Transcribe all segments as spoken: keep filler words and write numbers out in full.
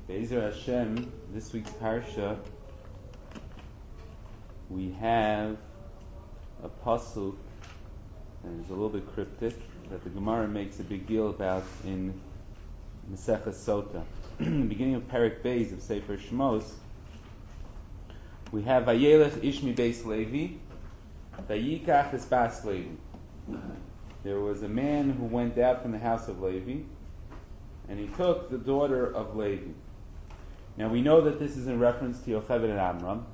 Be'ezer Hashem, this week's parsha, we have a pasuk that is a little bit cryptic that the Gemara makes a big deal about in Maseches Sota. In the beginning of Perek Beis of Sefer Shmos, we have Vayelech Ishmi Beis Levi, Vayikach Es Bas Levi. There was a man who went out from the house of Levi, and he took the daughter of Levi. Now we know that this is in reference to Yocheved and Amram.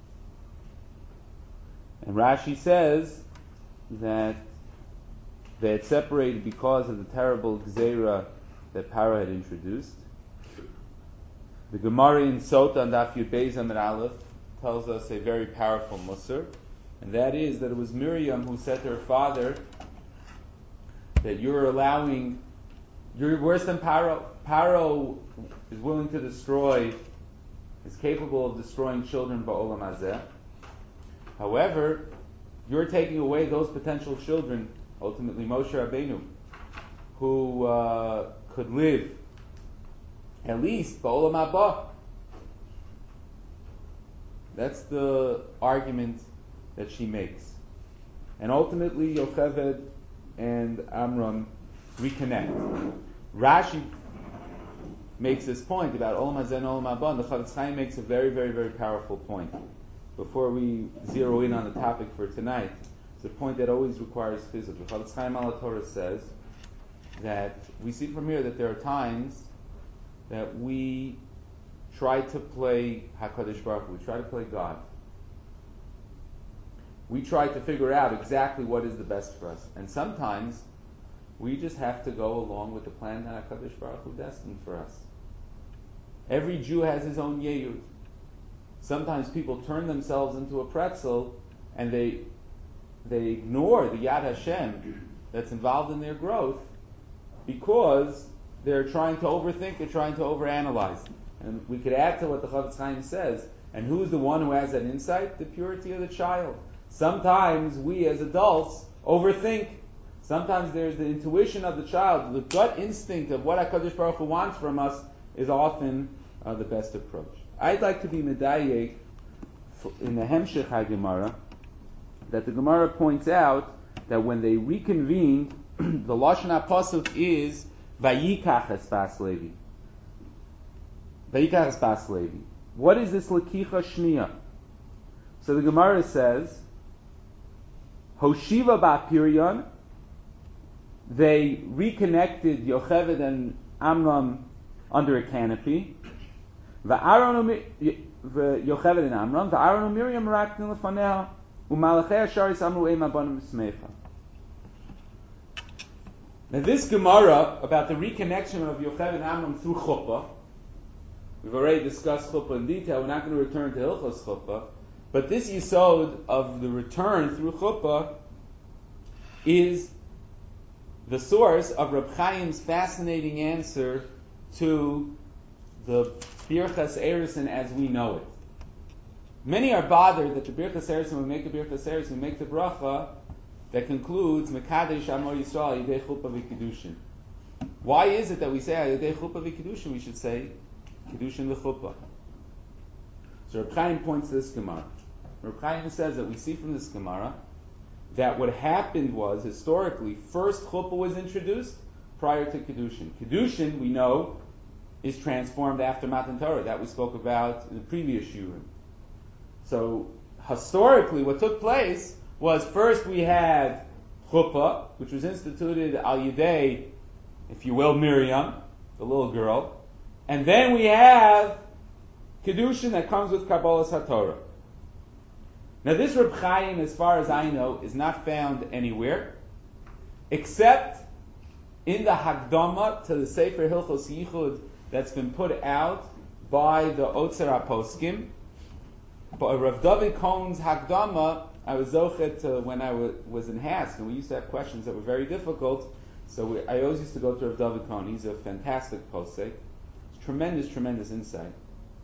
And Rashi says that they had separated because of the terrible gzeira that Paro had introduced. The Gemara in Sota and Daf Yud Beis Amud Aleph tells us a very powerful musar, and that is that it was Miriam who said to her father that you're allowing, you're worse than Paro. Paro is willing to destroy, is capable of destroying children ba'olam hazeh. However, you're taking away those potential children, ultimately Moshe Rabbeinu, who uh, could live at least ba'olam haba. That's the argument that she makes. And ultimately, Yocheved and Amram reconnect. Rashi makes this point about Olam Hazeh and Olam Haba, and the Chafetz Chaim makes a very, very, very powerful point. Before we zero in on the topic for tonight, it's a point that always requires chizuk. The Chafetz Chaim al Torah says that we see from here that there are times that we try to play HaKadosh Baruch Hu, we try to play God. We try to figure out exactly what is the best for us. And sometimes we just have to go along with the plan that HaKadosh Baruch Hu destined for us. Every Jew has his own yeyud. Sometimes people turn themselves into a pretzel and they they ignore the Yad Hashem that's involved in their growth because they're trying to overthink, they're trying to overanalyze. And we could add to what the Chafetz Chaim says, and who's the one who has that insight? The purity of the child. Sometimes we as adults overthink. Sometimes there's the intuition of the child, the gut instinct of what HaKadosh Baruch Hu wants from us is often uh, the best approach. I'd like to be medayek in the Hemshech HaGemara that the Gemara points out that when they reconvened, the Lashon HaPasuk is Vayikach Es Bas Levi. Vayikach Es Bas Levi. What is this Lekicha Shniya? So the Gemara says, Hoshiva Ba'Piryon, they reconnected Yocheved and Amram under a canopy. Yocheved and Amram, V'Aaron and Miriam raknu lefanea, u'malachei hasharis amru eim abanim b'smeicha. Now this Gemara about the reconnection of Yocheved and Amram through chuppah, we've already discussed chuppah in detail, we're not going to return to Hilchos chuppah, but this yisod of the return through chuppah is the source of Reb Chaim's fascinating answer to the Birchas Erusin as we know it. Many are bothered that the Birchas Erusin, when we make the Birchas Erusin, we make the bracha that concludes Mekadesh Amor Yisrael Yidei Chuppah V'Kiddushin. Why is it that we say Yidei Chuppah V'Kiddushin? We should say Kiddushin V'Chuppah. So Reb Chaim points to this Gemara. Reb Chaim says that we see from this Gemara that what happened was, historically, first Chuppah was introduced prior to Kiddushin. Kiddushin, we know, is transformed after Matan Torah. That we spoke about in the previous Shurim. So, historically, what took place was first we had Chuppah, which was instituted al Yidei, if you will, Miriam, the little girl, and then we have Kiddushin that comes with Kabbalas HaTorah. Now this Reb Chaim, as far as I know, is not found anywhere, except in the Hagdama to the Sefer Hilchos Yichud that's been put out by the Otzer HaPoskim. But Rav David Cohen's Hagdama, I was zochet uh, when I w- was in Hask, and we used to have questions that were very difficult, so we, I always used to go to Rav David Cohen. He's a fantastic posek. Tremendous, tremendous insight,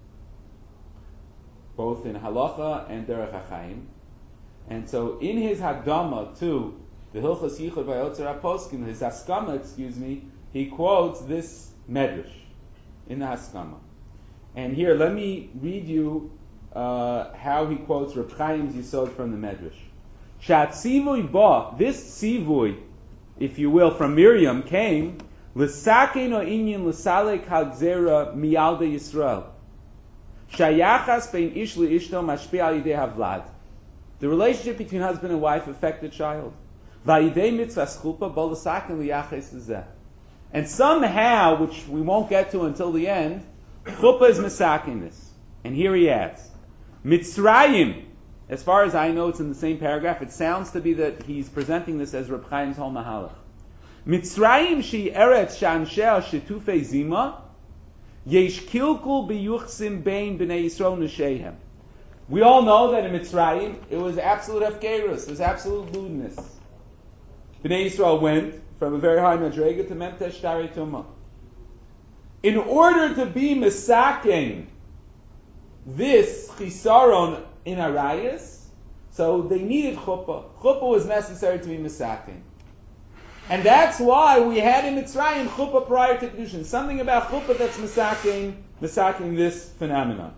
both in halacha and derech hachaim. And so, in his Hagdama to the Hilchos Yichud by Otzer HaPoskim, his Haskama, excuse me, he quotes this medrash in the Haskama. And here, let me read you uh, how he quotes Reb Chaim's Yisod from the Medrash. Shat tzivui ba, this tzivui, if you will, from Miriam came, l'sakein o inyan l'salek ha'gzera miyalde Yisrael. Shayachas bein ish li'ishto mashpi al yidei havlad. The relationship between husband and wife affect the child. Va'idei mitzvahs chuppah bo l'sakein li'yaches l'zeh. And somehow, which we won't get to until the end, chuppah is misaking this. And here he adds, Mitzrayim, as far as I know it's in the same paragraph, it sounds to be that he's presenting this as Reb Chaim's whole mahalach. Mitzrayim she eretz shanshea shetufei zima, yesh kilkul biyuchsim bein b'nei Yisrael neshehem. We all know that in Mitzrayim, it was absolute hefkerus, it was absolute lewdness. B'nei Yisrael went from a very high madrega to memtesh tari tumah. In order to be misaking this chisaron in arayas, so they needed chuppah. Chuppah was necessary to be misaking. And that's why we had in Mitzrayim chuppah prior to Kedushin. Something about chuppah that's misaking, misaking this phenomenon.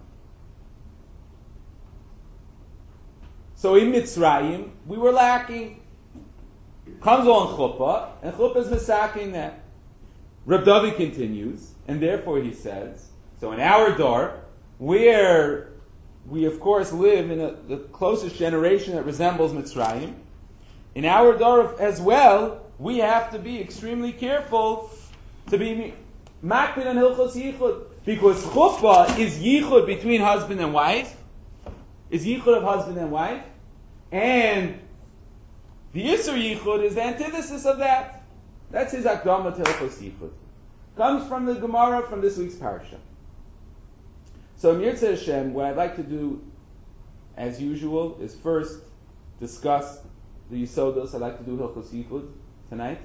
So in Mitzrayim, we were lacking. Comes on chuppah, and chuppah is misaking that. Reb David continues, and therefore he says, so in our door, where we of course live in a, the closest generation that resembles Mitzrayim, in our door as well, we have to be extremely careful to be makpid on hilchos yichud, because chuppah is yichud between husband and wife, is yichud of husband and wife, and the Isser yichud is the antithesis of that. That's his akdama to hilchos yichud. Comes from the Gemara from this week's parsha. So Mirza Hashem, what I'd like to do, as usual, is first discuss the Yisodos. I'd like to do Hilchos Yichud tonight,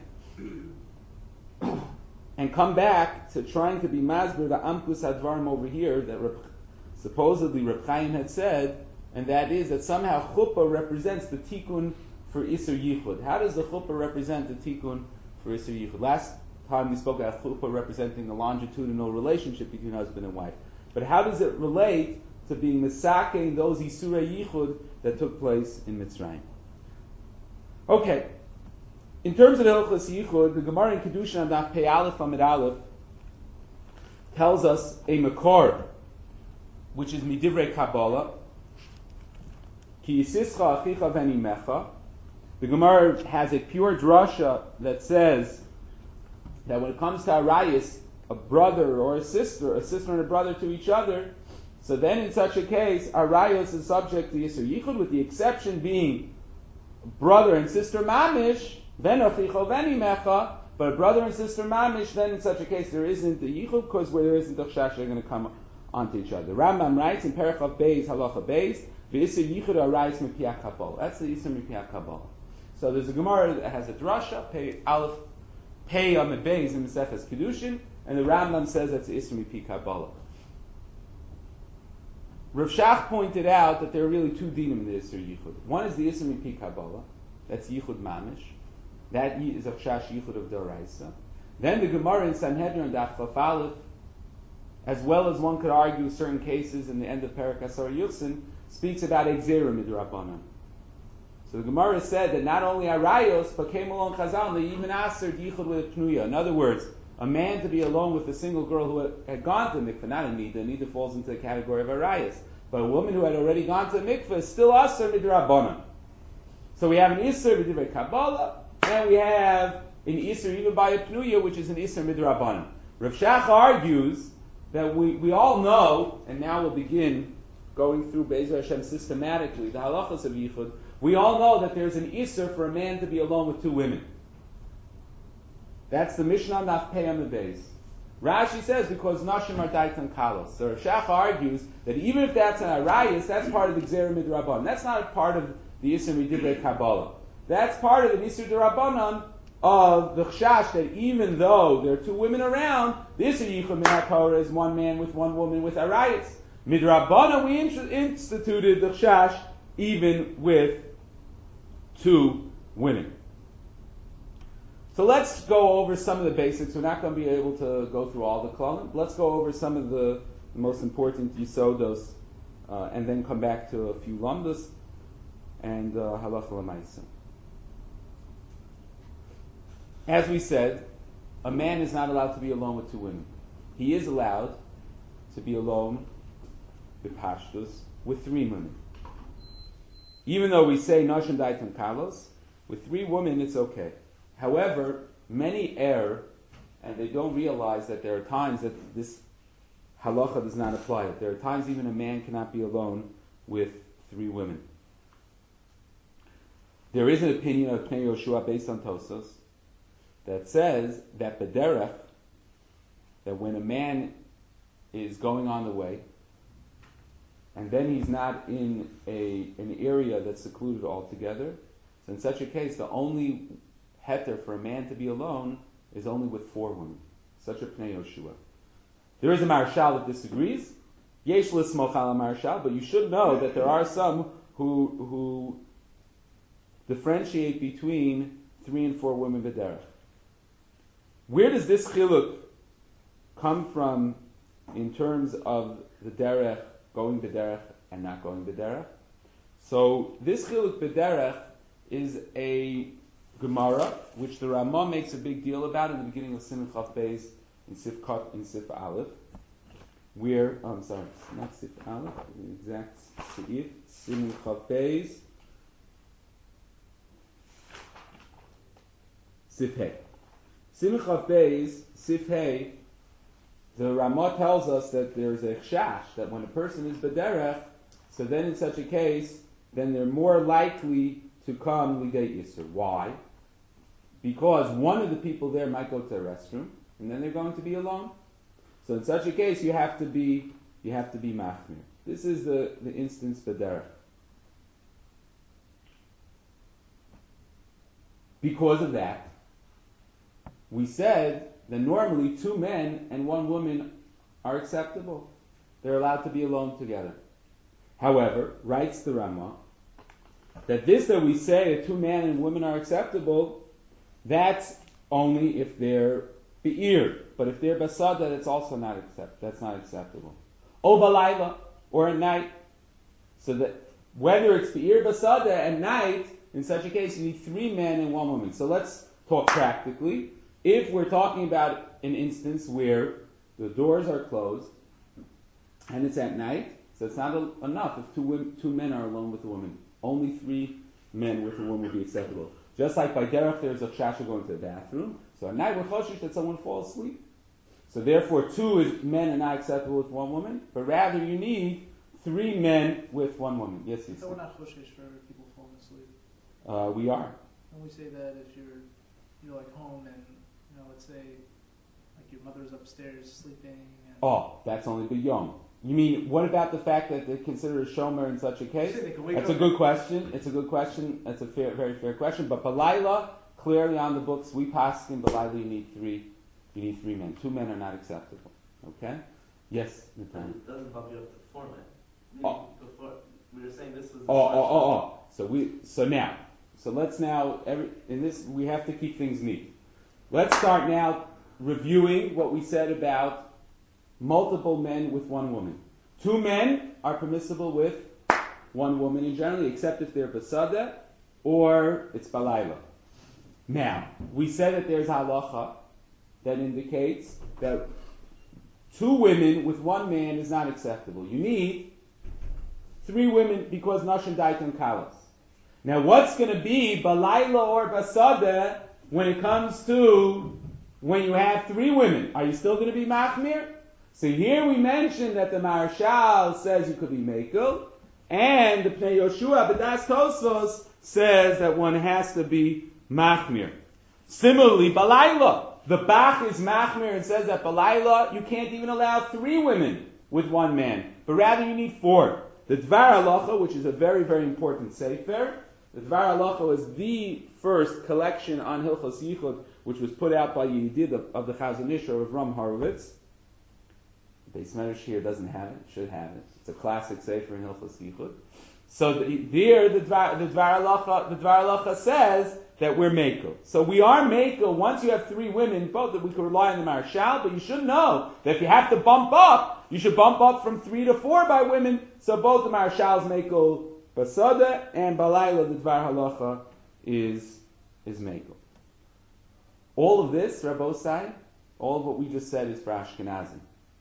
and come back to trying to be masber the Amkus Hadvarim over here that Reb, supposedly Reb Chaim had said, and that is that somehow Chuppah represents the Tikkun for Isser Yichud. How does the Chuppah represent the Tikkun for Isser Yichud? Last time we spoke about Chuppah representing the longitudinal relationship between husband and wife. But how does it relate to being misaking those Isurei Yichud that took place in Mitzrayim? Okay. In terms of Hilchos Yichud, the Gemara in Kedushin on Daf Pei Aleph Amid Aleph tells us a makor, which is Midivrei Kabbalah, Ki Yisischa Achicha V'Nimecha. The Gemara has a pure drasha that says that when it comes to Arayis, a brother or a sister, a sister and a brother to each other, so then in such a case, Arayos is subject to Yisur Yichud, with the exception being brother and sister Mamish, then Achicho V'Nimecha, but brother and sister Mamish, then in such a case there isn't the Yichud, because where there isn't the Chash, they're going to come onto each other. Rambam writes in Perichav Beis, Halacha Beis, V'Yisur Yichud Arayis Mipiyah Kabbalah. That's the Yisur Mipiyah Kabbalah. So there's a Gemara that has a drasha, Pei Aleph, Pei Amid Beis in Maseches Kedushin, and the Rambam says that's Isser Mipi Kabbalah. Rav Shach pointed out that there are really two dinim in the Isser Yichud. One is the Isser Mipi Kabbalah, that's Yichud Mamish. That is a Chash Yichud of Doraisa. Then the Gemara in Sanhedrin Daf Chaf Aleph, as well as one could argue certain cases in the end of Perek Asar Yuchsin, speaks about Exera Midrabanan. So the Gemara said that not only Arayos, but came along Chazal, they even answered Yichud with a Pnuya. In other words, a man to be alone with a single girl who had, had gone to mikveh, not a nida, a nida falls into the category of arayas, but a woman who had already gone to mikveh is still aser midrabanan. So we have an iser midivrei Kabbalah, and we have an iser even by a pnuya, which is an iser midrabanan. Rav Shach argues that we, we all know, and now we'll begin going through Be'ezer Hashem systematically, the halachas of Yichud, we all know that there's an iser for a man to be alone with two women. That's the Mishnah Naf Pei Amid Beis. Rashi says because Nashim are Daitan Kalos. So Rav Shach argues that even if that's an Arayis, that's part of the Gzera Midrabanan. That's not a part of the Isser Midivrei Kabbalah. That's part of the Isser Darabanan of the Chash, that even though there are two women around, the Isser Yichud Min HaTorah is one man with one woman with Arayis. Midrabanan, we in- instituted the Chash even with two women. So let's go over some of the basics. We're not going to be able to go through all the klalim. Let's go over some of the the most important yisodos, uh, and then come back to a few lamdas and uh, halacha l'maisa. As we said, a man is not allowed to be alone with two women. He is allowed to be alone with pashtus with three women. Even though we say nashim daitan kalos, with three women it's okay. However, many err and they don't realize that there are times that this halacha does not apply. There are times even a man cannot be alone with three women. There is an opinion of Pnei Yoshua based on Tosos that says that bederech, that when a man is going on the way, and then he's not in a an area that's secluded altogether, so in such a case, the only heter for a man to be alone is only with four women. Such a Pnei Yoshua. There is a Marshal that disagrees. Yesh l'smoch al Marshal, but you should know that there are some who who differentiate between three and four women b'derech. Where does this chiluk come from in terms of the derech, going b'derech and not going b'derech? So this chiluk b'derech is a Gemara, which the Ramah makes a big deal about in the beginning of Siman Chaf Beis in Sif Kot in Sif Aleph, where oh, I'm sorry, not Sif Aleph, the exact Seif, Siman Chaf Beis, Sif Hey. Siman Chaf Beis, Sif Hey, the Ramah tells us that there's a chash, that when a person is b'derech, so then in such a case, then they're more likely to come lidei Yisur. Why? Because one of the people there might go to the restroom, and then they're going to be alone. So in such a case, you have to be you have to be machmir. This is the, the instance b'derech. Because of that, we said that normally two men and one woman are acceptable. They're allowed to be alone together. However, writes the Ramah, that this that we say that two men and women are acceptable, that's only if they're be'ir. But if they're basada, that's also not accept. That's not acceptable. O balayla, or at night. So that whether it's be'ir basada at night, in such a case you need three men and one woman. So let's talk practically. If we're talking about an instance where the doors are closed and it's at night, so it's not a, enough if two women, two men are alone with a woman. Only three men with a woman would be acceptable. Just like by derech, there's a chasha going to the bathroom. So at night we're choshish that someone falls asleep. So therefore, two is men are not acceptable with one woman, but rather you need three men with one woman. Yes, yes. So we're not choshish for people falling asleep. Uh, we are. And we say that if you're you're like home and you know, let's say like your mother's upstairs sleeping. And oh, that's only the young. You mean, what about the fact that they consider a shomer in such a case? That's a good question. It's a good question. That's a fair, very fair question. But Balayla, clearly on the books, we pass in Balayla, you need three. You need three men. Two men are not acceptable. Okay? Yes, Nathaniel. It doesn't bump you up to four men. Oh. Before, we were saying this was. Oh, oh, oh, oh. So we. So now. So let's now. Every in this, we have to keep things neat. Let's start now reviewing what we said about multiple men with one woman. Two men are permissible with one woman in general, except if they're basada or it's balayla. Now, we said that there's halacha that indicates that two women with one man is not acceptable. You need three women because nashim daitan kalos. Now, what's going to be balayla or basada when it comes to when you have three women? Are you still going to be machmir? So here we mentioned that the Marshal says you could be mekel, and the Pnei Yoshua B'das Tosfos says that one has to be machmir. Similarly, balayla, the Bach is machmir and says that balayla you can't even allow three women with one man, but rather you need four. The Dvar Halacha, which is a very, very important sefer, the Dvar Halacha is the first collection on Hilchos Yichud, which was put out by Yedid of, of the Chazon Ish of Ram Horowitz. Beis Medrash here doesn't have it, should have it. It's a classic sefer in Hilchos Yichud. So the, there, the Dvar, the Dvar Halacha, the Dvar Halacha says that we're mekel. So we are mekel once you have three women, both that we can rely on the Marshal, but you should know that if you have to bump up, You should bump up from three to four by women. So both the Marshals Mekel Basada and Balayla, the Dvar Halacha, is, is Mekel. All of this, Rabbosai, all of what we just said is for Ashkenazim.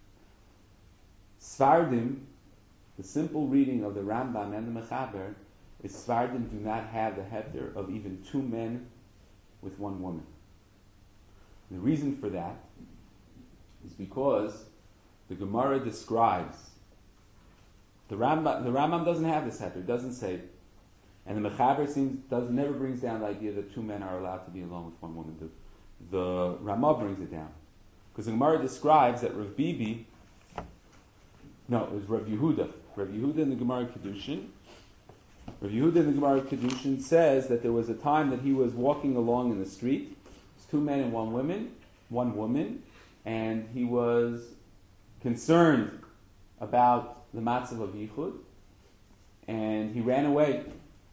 Sfardim, the simple reading of the Rambam and the Mechaber, is Sfardim do not have the heter of even two men with one woman. The reason for that is because the Gemara describes the Rambam. The Rambam doesn't have this heter; it doesn't say it, and the Mechaber seems does never brings down the idea that two men are allowed to be alone with one woman. The, the Ramah brings it down because the Gemara describes that Rav Bibi. No, it was Rav Yehuda. Rav Yehuda in the Gemara Kedushin. Rav Yehuda in the Gemara Kedushin says that there was a time that he was walking along in the street. It's two men and one woman, one woman, and he was concerned about the matzav of Yichud, and he ran away.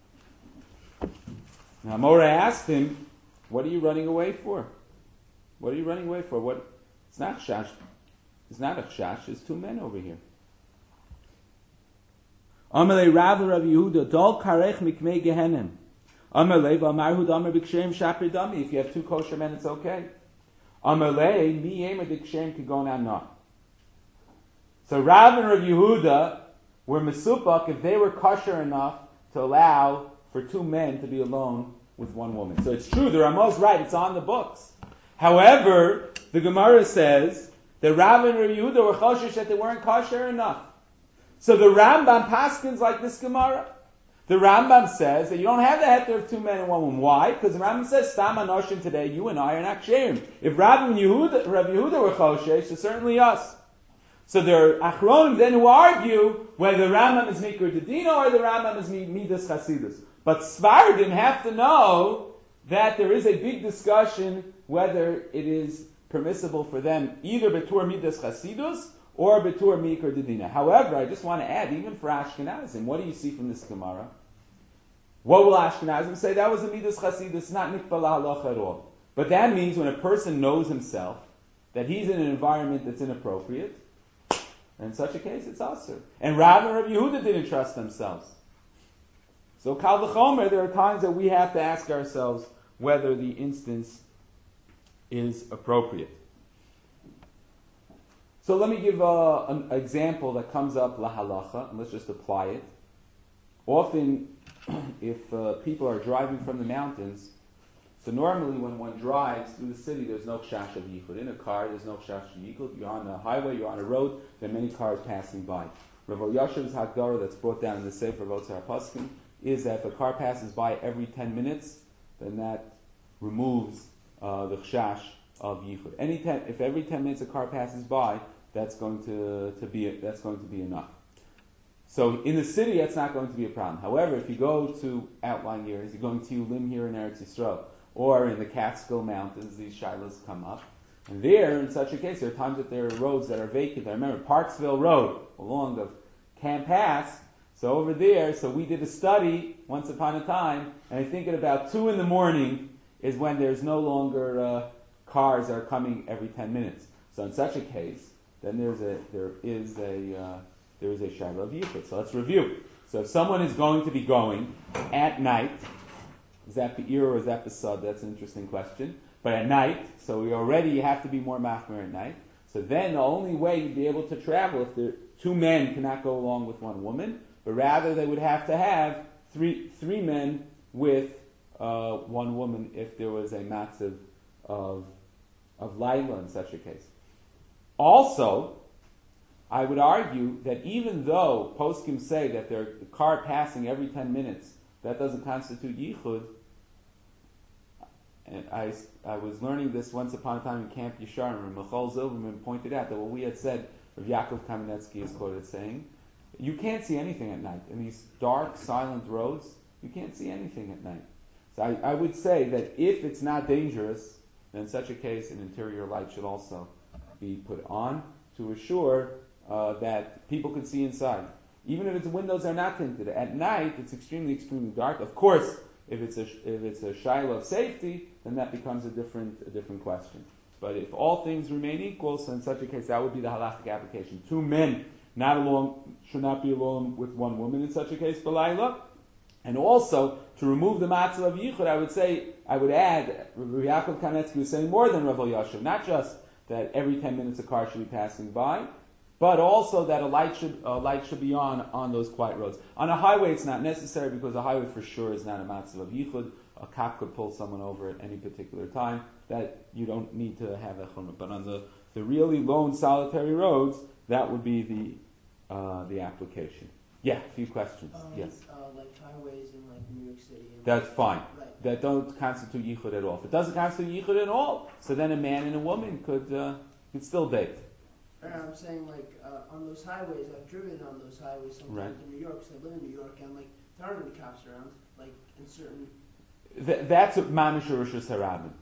Now Mora asked him, "What are you running away for? What are you running away for? What? It's not shash. It's not a shash. There's two men over here." Amalei Rav Rav Yehuda Dol Karech Mikmei Gehenim. Amalei V'Amar Hudamar B'Kshem Shaper Dami. If you have two kosher men, it's okay. Amalei Mi Yema D'Kshem Kigon Anah. So Rav and Rav Yehuda were mesupak if they were kosher enough to allow for two men to be alone with one woman. So it's true, the Ramah's right, it's on the books. However, the Gemara says that Rav and Rav Yehuda were choshesh that they weren't kosher enough. So the Rambam paskins like this Gemara. The Rambam says that you don't have the heter of two men and one woman. Why? Because the Rambam says, Stam Anoshim today, you and I are not ksherim. If Rav and Yehuda, Rav Yehuda were choshesh, so certainly us. So there are achronim then who argue whether the Rambam is Mikra Dedina or the Rambam is Midas Chasidus. But Svardim have to know that there is a big discussion whether it is permissible for them either Betur Midas Chasidus or Betur Mikra Dedina. However, I just want to add, even for Ashkenazim, what do you see from this Gemara? What will Ashkenazim say? That was a Midas Chasidus, not Nikbal Halacha at all. But that means when a person knows himself that he's in an environment that's inappropriate, in such a case, it's Asur. And Rav and Rav Yehuda didn't trust themselves. So Kal V'chomer, there are times that we have to ask ourselves whether the instance is appropriate. So let me give uh, an example that comes up la halacha, and let's just apply it. Often, if uh, people are driving from the mountains, so normally when one drives through the city, there's no chash of yichud. In a car, there's no chash of yichud. You're on a highway, you're on a road, there are many cars passing by. Rav Yashiv's Hagdara that's brought down in the Sefer Votzar Paskin is that if a car passes by every ten minutes, then that removes uh, the chash of yichud. Any ten, if every ten minutes a car passes by, that's going to, to be that's going to be enough. So in the city, that's not going to be a problem. However, if you go to outlying areas, you're going to Ulim here in Eretz Yisrael, or in the Catskill Mountains, these shilas come up. And there, in such a case, there are times that there are roads that are vacant. I remember Parksville Road, along the Camp Pass. So over there, so we did a study once upon a time, and I think at about two in the morning is when there's no longer uh, cars that are coming every ten minutes. So in such a case, then there's a there is a uh, there is a shilah of yichud. So let's review. So if someone is going to be going at night, is that Be'ir or is that Besad? That's an interesting question. But at night, so we already have to be more machmer at night. So then the only way you'd be able to travel if the two men cannot go along with one woman, but rather they would have to have three three men with uh, one woman if there was a matzav of of Laila in such a case. Also, I would argue that even though poskim say that there's a car passing every ten minutes, that doesn't constitute yichud. And I, I was learning this once upon a time in Camp Yesharim, and Michal Zilberman pointed out that what we had said, Rav Yaakov Kamenetsky is quoted saying, you can't see anything at night. In these dark, silent roads, you can't see anything at night. So I, I would say that if it's not dangerous, then in such a case, an interior light should also be put on to assure uh, that people can see inside. Even if its windows are not tinted. At night, it's extremely, extremely dark. Of course, if it's a if it's a shiloh of safety, then that becomes a different a different question. But if all things remain equal, so in such a case, that would be the halachic application. Two men not alone should not be alone with one woman in such a case, B'layla. And also, to remove the matzah of yichud, I would say, I would add, Rabbi Yaakov Kanetsky was saying more than Rav Elyashiv, not just that every ten minutes a car should be passing by, but also that a light should a light should be on on those quiet roads. On a highway, it's not necessary because a highway for sure is not a matzah of yichud. A cop could pull someone over at any particular time. That you don't need to have a chumrah. But on the, the really lone solitary roads, that would be the uh, the application. Yeah, a few questions. Um, Yes. Uh, like highways in like New York City. And That's fine. Right. That don't constitute yichud at all. If it doesn't constitute yichud at all, so then a man and a woman could uh, could still date. And I'm saying like uh, on those highways, I've driven on those highways sometimes Right. in New York, because I live in New York, and like there aren't any cops around, like in certain. Th- that's what mamish rishus harabim.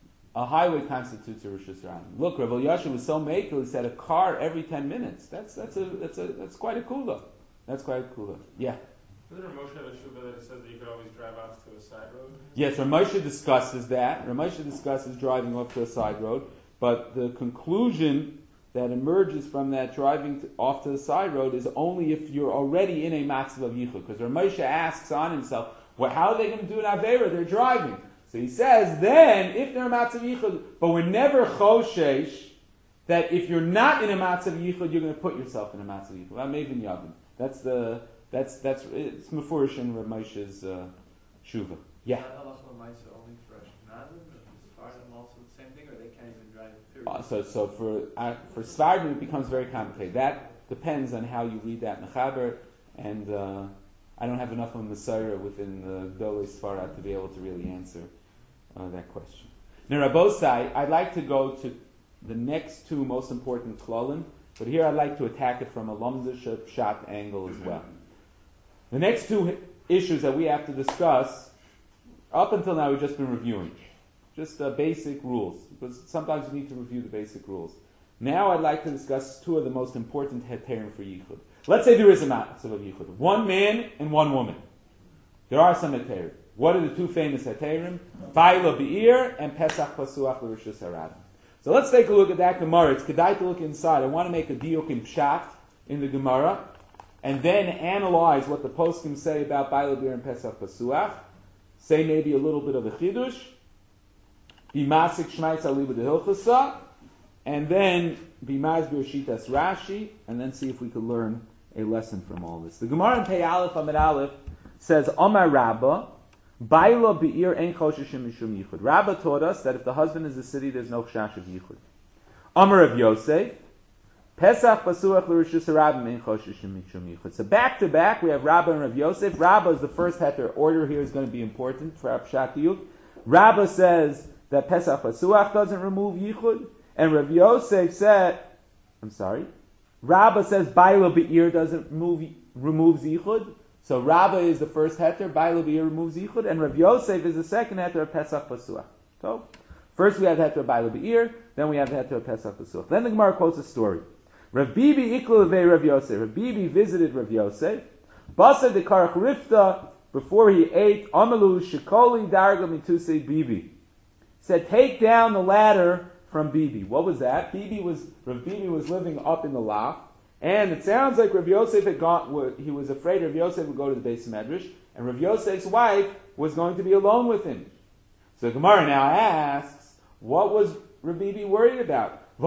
A highway constitutes a rishus harabim. Look, Rav Elyashiv was so makel. He said a car every ten minutes. That's that's a that's a that's quite a kula. That's quite a kula. Yeah. Doesn't Ramosha have a shuvah that it says that you could always drive off to a side road? Yes, Ramosha discusses that. Ramosha discusses driving off to a side road, but the conclusion that emerges from that driving to, off to the side road is only if you're already in a matzav of yichud. Because Ramosha asks on himself, well, how are they going to do an avera? They're driving. So he says, then, if they're a matzav yichud, but we're never choshesh that if you're not in a matzav yichud, you're going to put yourself in a matzav yichud. Well, maybe yavin. That's the that's that's it's mefurish in Ramosha's uh, shuva. Yeah. Is that halacha l'maisa only for Ashkenazim, or for Sephardim also the same thing, or they can't even drive? Period? Uh, so, so for uh, for Sephardim it becomes very complicated. That depends on how you read that mechaber, and uh, I don't have enough of Messiah within the Dolei Sfarad to be able to really answer uh, that question. Now, Rabbosai, I'd like to go to the next two most important klalim, but here I'd like to attack it from a Lamzisha Pshat angle as well. The next two issues that we have to discuss, up until now we've just been reviewing. Just uh, basic rules, because sometimes you need to review the basic rules. Now I'd like to discuss two of the most important heterim for yichud. Let's say there is a matzav of yichud. One man and one woman. There are some heterim. What are the two famous heterim? Baila Be'ir and Pesach Pasuach L'Rishus Harabim. So let's take a look at that Gemara. It's kedai to look inside. I want to make a diuk in Pshat in the Gemara, and then analyze what the poskim say about Baila Be'ir and Pesach Pasuach. Say maybe a little bit of a chidush. Be masik shmaitz aliba de hilchasa, and then be masbir shitas Rashi, and then see if we could learn a lesson from all this. The Gemara in Pei Aleph Amid Aleph says, Amar Rabba, Baila be'ir ein chosheshim mishum yichud. Rabba taught us that if the husband is a city, there's no chash of yichud. Amar of Yosef, Pesach pasuach l'rishus harabim ein chosheshim mishum yichud. So back to back, we have Rabba and Rav Yosef. Rabba is the first heter. Order here is going to be important for our pshat diuk. Rabba says that Pesach pasuach doesn't remove yichud, and Rav Yosef said, I'm sorry, Rabba says Baila be'ir doesn't remove removes yichud. So Rabba is the first heter, Baila be'ir removes yichud, and Rav Yosef is the second heter of Pesach pasuach. So first we have the heter of Baila be'ir, then we have the heter of Pesach pasuach. Then the Gemara quotes a story. Rav Bibi iklu levei Rav Yosef. Rav Bibi visited Rav Yosef. Basa de karach rifta, before he ate, Amalu shikoli darga mitusei Bibi. Said, take down the ladder from Bibi. What was that? Bibi was, Rav Bibi was living up in the loft, and it sounds like Rav Yosef had gone, he was afraid Rav Yosef would go to the Beis Medrash, and Rav Yosef's wife was going to be alone with him. So Gemara now asks, what was Rav Bibi worried about? If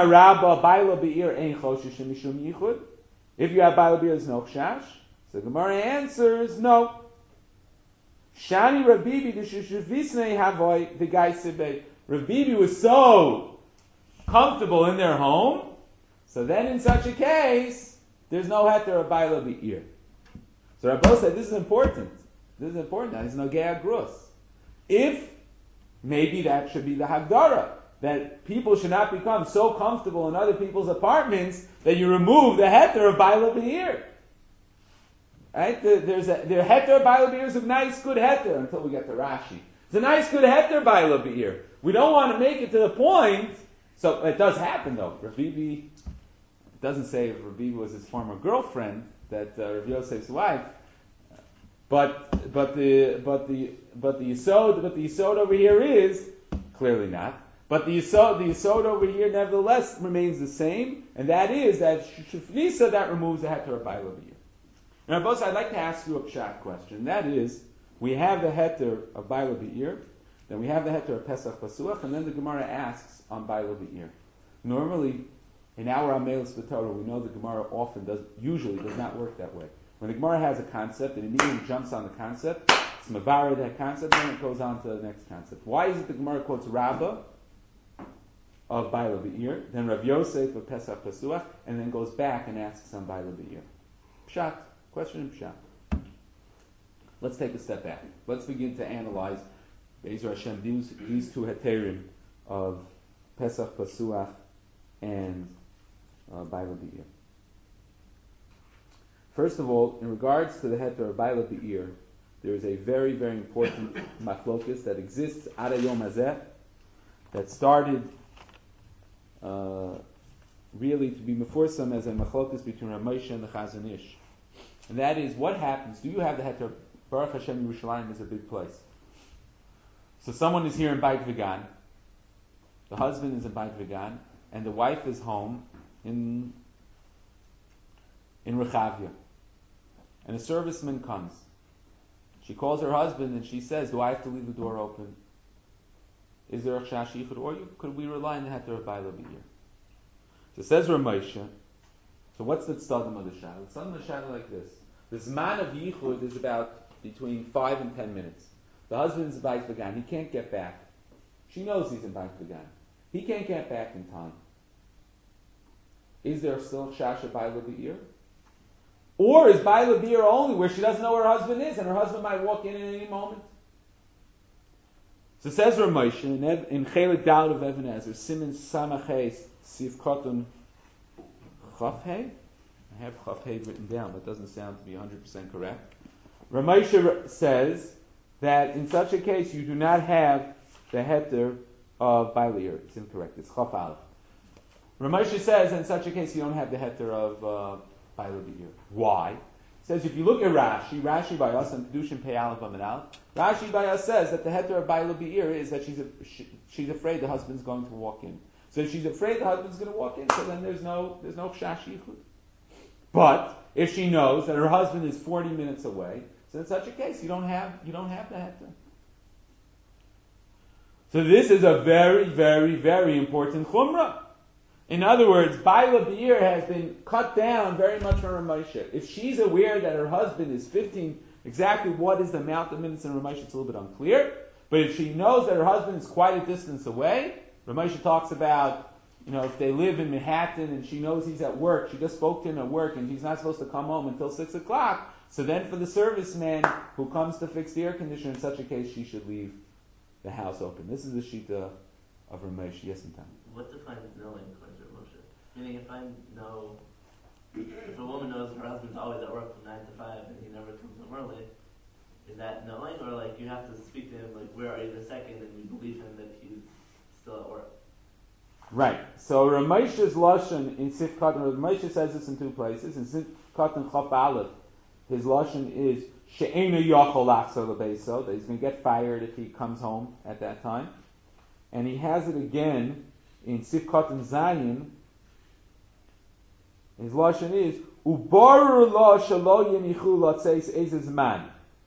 you have Baila be'ir, there's no chash. So Gemara answers, no. Shani Rav Bibi d'shushuvisnei havoy v'gai sibei. Rav Bibi was so comfortable in their home, so then in such a case, there's no heter of Baila be'ir. So Rabbi said, this is important. This is important. There's no gea grus. If, maybe that should be the Hagdara, that people should not become so comfortable in other people's apartments that you remove the heter of Baila be'ir. Right? There's a, the heter of Baila be'ir is a nice, good heter until we get to Rashi. It's a nice, good heter Baila be'ir. We don't want to make it to the point, so it does happen though. Rav Bibi, it doesn't say if Rav Bibi was his former girlfriend, that uh, Rav Yosef's wife, but but the but the but the yisod but the yisod over here is clearly not. But the yisod, the yisod over here, nevertheless, remains the same, and that is that shufnisa that removes the heter of Baila B'Yir. Now, boss, I'd like to ask you a pshat question. That is, we have the heter of Baila B'Yir, then we have the heter of Pesach Pasuach, and then the Gemara asks on Baila B'Yir. Normally, in our Amelis B'Torah, we know the Gemara often does, usually does not work that way. When the Gemara has a concept, it immediately jumps on the concept, it's Mavara that concept, and then it goes on to the next concept. Why is it the Gemara quotes Rabbah of Baila B'Yir, then Rav Yosef of Pesach Pasuach, and then goes back and asks on Baila B'Yir? Pshat. Question in Pshat. Let's take a step back. Let's begin to analyze Be'ezer Hashem, these, these two heterim of Pesach Pasuach and uh, Baila B'Yir. First of all, in regards to the heter of Baila B'Yir, there is a very, very important machlokus that exists ad hayom hazeh, that started uh, really to be meforsam as a machlokus between Rav Moshe and the Chazon Ish. And that is, what happens? Do you have the heter? Baruch Hashem, Yerushalayim is a big place. So someone is here in Beit Vegan, the husband is in Beit Vegan, and the wife is home in in Rechavia. And a serviceman comes. She calls her husband and she says, do I have to leave the door open? Is there a chash yichud? Or you, could we rely on the heter of Baila B'Yir? So it says Rav Moshe. So what's the tzadim of the shadow? The tzadim of the shadow like this. The zman of yichud is about between five and ten minutes. The husband's in Beit Vegan. He can't get back. She knows he's in Beit Vegan. He can't get back in time. Is there still chash of Baila B'Yir? Or is Baila B'Yir only where she doesn't know where her husband is and her husband might walk in at any moment? So it says Rav Moshe in, Ev- in Chelik Dal of Even Ezer, Siman Samachay Sif Koton Chafhei. I have Chafhei written down, but it doesn't sound to be one hundred percent correct. Rav Moshe says that in such a case you do not have the heter of Baila B'Yir. It's incorrect. It's Chaf Aleph. Rav Moshe says in such a case you don't have the heter of uh, Baila B'Yir. Why? It says if you look at Rashi, Rashi by us and Kedushim Pei Aleph Aminal, Rashi by us says that the heter of Baila B'Yir is that she's a, she, she's afraid the husband's going to walk in. So if she's afraid the husband's going to walk in, so then there's no there's no chash yichud. But if she knows that her husband is forty minutes away, so in such a case you don't have you don't have the heter. So this is a very very very important chumrah. In other words, Baila B'Yir has been cut down very much from Rav Moshe. If she's aware that her husband is fifteen, exactly what is the amount of minutes in Rav Moshe, it's a little bit unclear. But if she knows that her husband is quite a distance away, Rav Moshe talks about, you know, if they live in Manhattan and she knows he's at work, she just spoke to him at work and he's not supposed to come home until six o'clock, so then for the serviceman who comes to fix the air conditioner, in such a case she should leave the house open. This is the shita of Rav Moshe. Yes, and time. What defines knowing, according to Rav Moshe? Meaning, if I know, if a woman knows her husband's always at work from nine to five and he never comes home early, is that knowing, or like you have to speak to him, like, where are you the second, and you believe him that he's still at work? Right. So Rav Moshe's lashon in Sif Katan, Rav Moshe says this in two places. In Sif Katan Chaf Aleph, his lashon is she'ena yachol lachzor lebeso, that he's going to get fired if he comes home at that time. And he has it again in Sif Katan Zayin. His lashon is ubaru la shelo yenichu latzeis ezes man.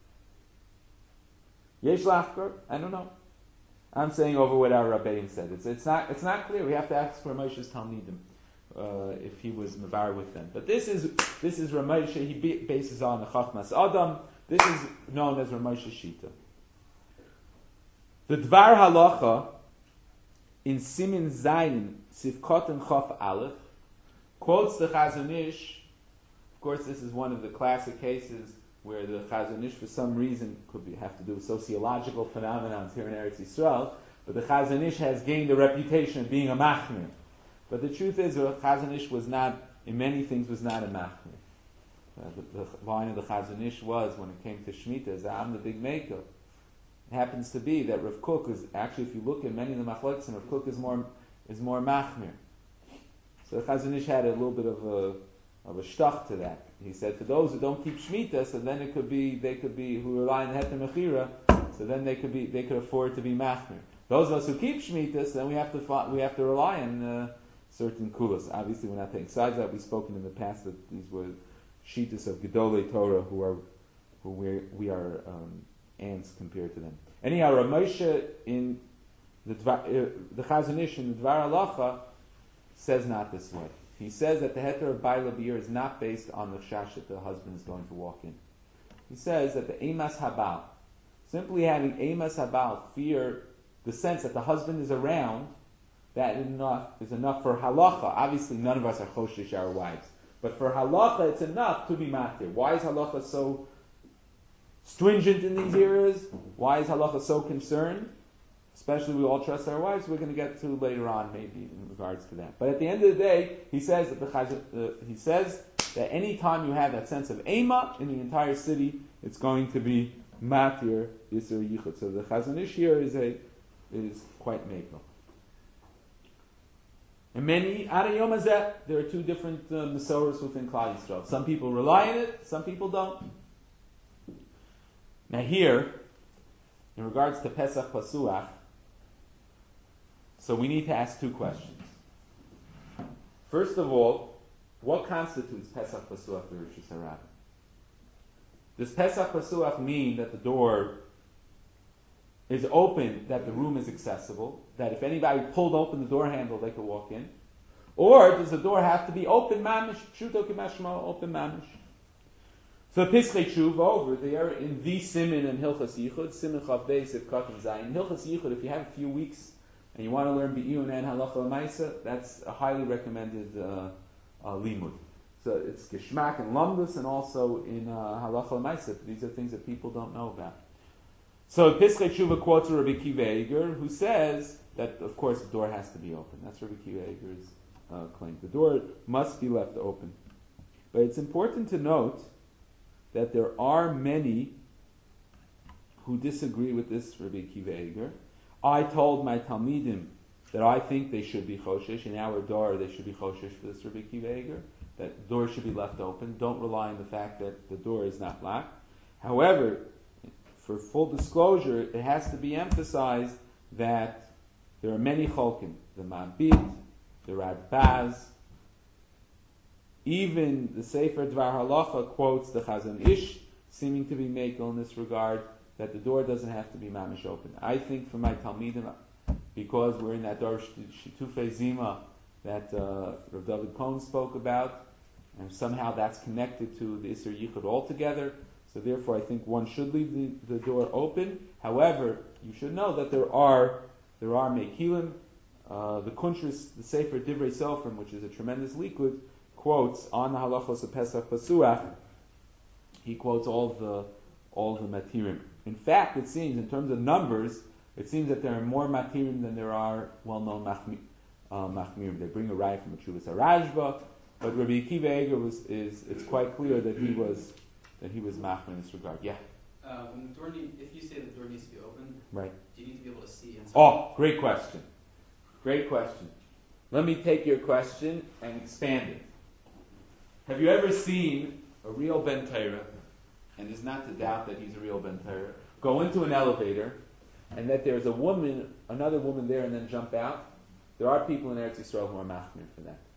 Yesh lachkor? I don't know. I'm saying over what our Rabbeim said. It's it's not it's not clear. We have to ask for Moshe's Talmidim uh, if he was mevar with them. But this is this is Rav Moshe. He bases on the Chachmas Adam. This is known as Rav Moshe Shita. The Dvar Halacha in Simin Zayin Sifkot and Chaf Aleph quotes the Chazon Ish. Of course, this is one of the classic cases where the Chazon Ish, for some reason, could be, have to do with sociological phenomena here in Eretz Yisrael, but the Chazon Ish has gained a reputation of being a machmir. But the truth is, the Chazon Ish was not, in many things, was not a machmir. Uh, the, the line of the Chazon Ish was, when it came to Shemitah, Za'am the big maker. It happens to be that Rav Kook is, actually, if you look at many of the machlokes, Rav Kook is more is more machmir. So the Chazon Ish had a little bit of a of a shtach to that. He said, for those who don't keep Shemitah, so then it could be, they could be, who rely on Heter Mechira, so then they could be, they could afford to be machmir. Those of us who keep Shemitahs, then we have to fi- we have to rely on uh, certain kulas. Obviously, we're not taking sides. That we've spoken in the past that these were Shitas of Gedolei Torah, who are who we we are um, ants compared to them. Anyhow, Rav Moshe in the Dvar, uh, the Chazon Ish in the Dvar Halacha says not this way. He says that the heter of Baila B'ir is not based on the chash that the husband is going to walk in. He says that the Emas Habal, simply having Emas Habal, fear, the sense that the husband is around, that enough is enough for halacha. Obviously, none of us are choshish our wives, but for halacha, it's enough to be matir. Why is halacha so stringent in these areas? Why is halacha so concerned? Especially, we all trust our wives. We're going to get to later on, maybe in regards to that. But at the end of the day, he says that the chaz- uh, he says that any time you have that sense of ema in the entire city, it's going to be matir yisur yichud. So the Chazon Ish here is a is quite makel. And many Arayom Hazeh, there are two different uh, Masoros within Klal Yisrael. Some people rely on it, some people don't. Now here, in regards to Pesach Pasuach, so we need to ask two questions. First of all, what constitutes Pesach Pasuach for Rosh Hashanah? Does Pesach Pasuach mean that the door is open, that the room is accessible, that if anybody pulled open the door handle, they could walk in? Or does the door have to be open mamish, pshuto k'mashma, open mamish? So Pischei Tshuva over there in the Siman and Hilchas Yichud, Siman Chav Beis Sif Katan Zayin, Hilchas Yichud, if you have a few weeks and you want to learn Be'iyun and Halacha L'Maisa, that's a highly recommended uh, uh, limud. So it's Geshmak and Lamdus and also in uh, Halacha L'Maisa. These are things that people don't know about. So Pischei Tshuva quotes Rabbi Kiva Eger, who says that, of course, the door has to be open. That's Rabbi Kiva Eger's uh, claim. The door must be left open. But it's important to note that there are many who disagree with this Rabbi Kiva Eger. I told my Talmidim that I think they should be choshesh. In our door, they should be choshesh for this Rabbi Kiva Eger. That the door should be left open. Don't rely on the fact that the door is not locked. However, for full disclosure, it has to be emphasized that there are many cholkim. The Mabit, the Radbaz, even the Sefer Dvar Halacha quotes the Chazon Ish, seeming to be makel in this regard, that the door doesn't have to be mamish open. I think for my Talmidim, because we're in that Dar Shitufei Zima that uh, Rav David Cohen spoke about, and somehow that's connected to the Isser Yichud altogether, so therefore I think one should leave the, the door open. However, you should know that there are there are Mekilim. Uh, the Kuntris, the Sefer Divrei Sofrim, which is a tremendous likud, quotes on the halachos of Pesach Pasuach. He quotes all the all the matirim. In fact, it seems in terms of numbers, it seems that there are more matirim than there are well-known machmi, uh, machmirim. They bring a raya from a Chuvas Harashba, but Rabbi Akiva Eger was is it's quite clear that he was that he was machmir in this regard. Yeah. Uh, when the door need, if you say the door needs to be open, right? Do you need to be able to see inside? Oh, great question. Great question. Let me take your question and expand it. Have you ever seen a real Ben Torah, and there's not to doubt that he's a real Ben Torah, go into an elevator, and that there's a woman, another woman there, and then jump out? There are people in Eretz Yisrael who are machmir for that.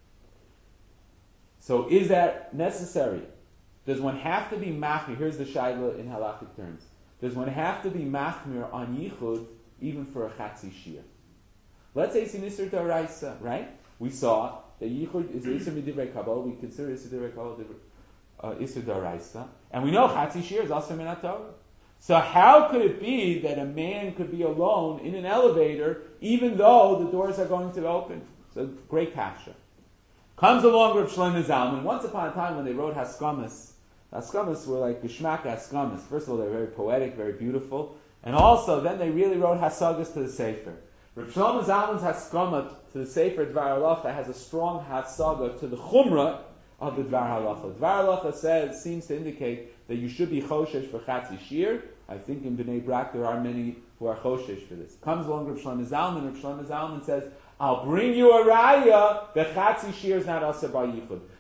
So is that necessary? Does one have to be machmir? Here's the shaila in halachic terms. Does one have to be machmir on yichud even for a chatzi shir? Let's say it's an Isser D'Oraisa, right? We saw that Yichud is Isser Midivrei Kabbalah. We consider Isser Midivrei Kabbalah uh, Isser D'Oraisa. And we know Chatzi Shir is also Min HaTorah. So how could it be that a man could be alone in an elevator even though the doors are going to open? So great kasha. Comes along Rav Shlomo Zalman. Once upon a time when they wrote Haskamas, Haskamas were like Geshmak Haskamas. First of all, they're very poetic, very beautiful. And also, then they really wrote Hasagas to the Sefer. Rav Shlomo Zalman's Haskamat to the Sefer Dvar Halacha has a strong Hasaga to the Chumrah of the Dvar Halacha. Dvar Halacha says, seems to indicate that you should be Choshesh for Chatzi Shir. I think in Bnei Brak there are many who are Choshesh for this. Comes along Rav Shlomo Zalman, Rav Shlomo Zalman says, I'll bring you a raya that Chatzi Shir is not Asar by Yichud.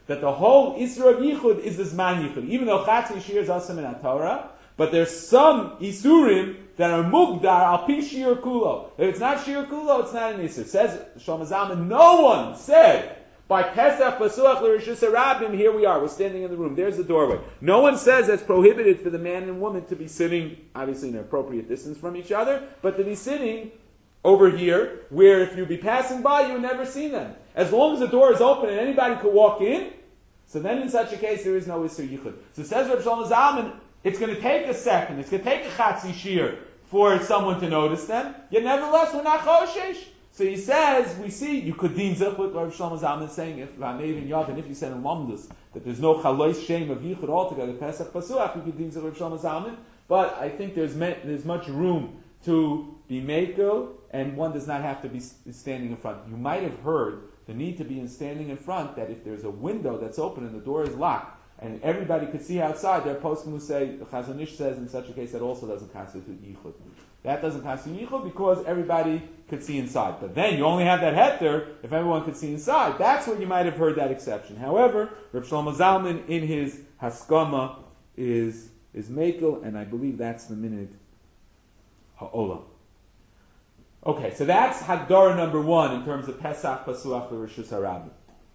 that the whole Isra of Yichud is the Zman Yichud. Even though Chatzi Shir is Asam in Torah, but there's some Isurim that are Mugdar al Pi Shir Kulo. If it's not Shir Kulo, it's not an Isur. Says Shlomo Zalman, no one said, by Pesach Pasuach L'Rishus HaRabim, here we are, we're standing in the room, there's the doorway. No one says it's prohibited for the man and woman to be sitting, obviously in an appropriate distance from each other, but to be sitting over here, where if you be passing by, you would never see them. As long as the door is open and anybody could walk in, so then in such a case there is no Isur Yichud. So says Reb Shlomo Zalman, it's going to take a second, it's going to take a Chatzi Shir for someone to notice them, yet nevertheless we're not Choshesh. So he says, we see, you could deem Zech what Rav Shlomo Zalman is saying, if Ramev and Yav, and if you said in Lamdus, that there's no Chalois Shem of Yichud altogether, Pesach Pasuach, you could deem Zech Rav Shlomo Zalman, but I think there's me, there's much room to be Mekel, and one does not have to be standing in front. You might have heard the need to be in standing in front, that if there's a window that's open and the door is locked, and everybody could see outside, there are poskim who say, the Chazon Ish says in such a case that also doesn't constitute Yichud. That doesn't constitute Yichud because everybody could see inside. But then you only have that heter if everyone could see inside. That's where you might have heard that exception. However, Reb Shlomo Zalman in his Haskama is is Mekel, and I believe that's the minute Ha'olam. Okay, so that's Hagdara number one in terms of Pesach, Pasuach, and Rishus HaRabim.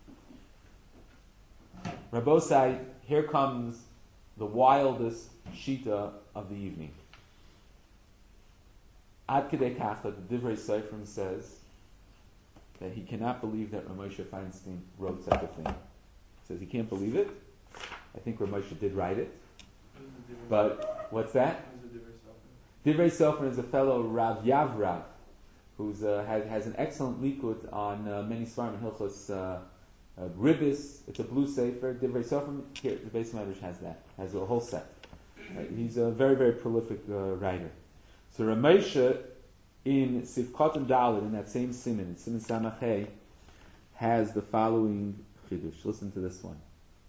Rabbosai, here comes the wildest shita of the evening. Ad Kedei Kach, that the Divrei Seifrim says that he cannot believe that Ramosha Feinstein wrote such a thing. He says he can't believe it. I think Ramosha did write it. But what's that? Divrei Seifrim is a fellow Rav Yavrav, who's uh, has, has an excellent likut on uh, many svarim and hilchos uh, uh, Ribis. It's a blue sefer. Divrei Seifrim, here the Beis Medrash has that, has a whole set. Right? He's a very very prolific uh, writer. So Ramosha in Sifkot and Dalet, in that same siman, in Siman Samachei, has the following chidush. Listen to this one.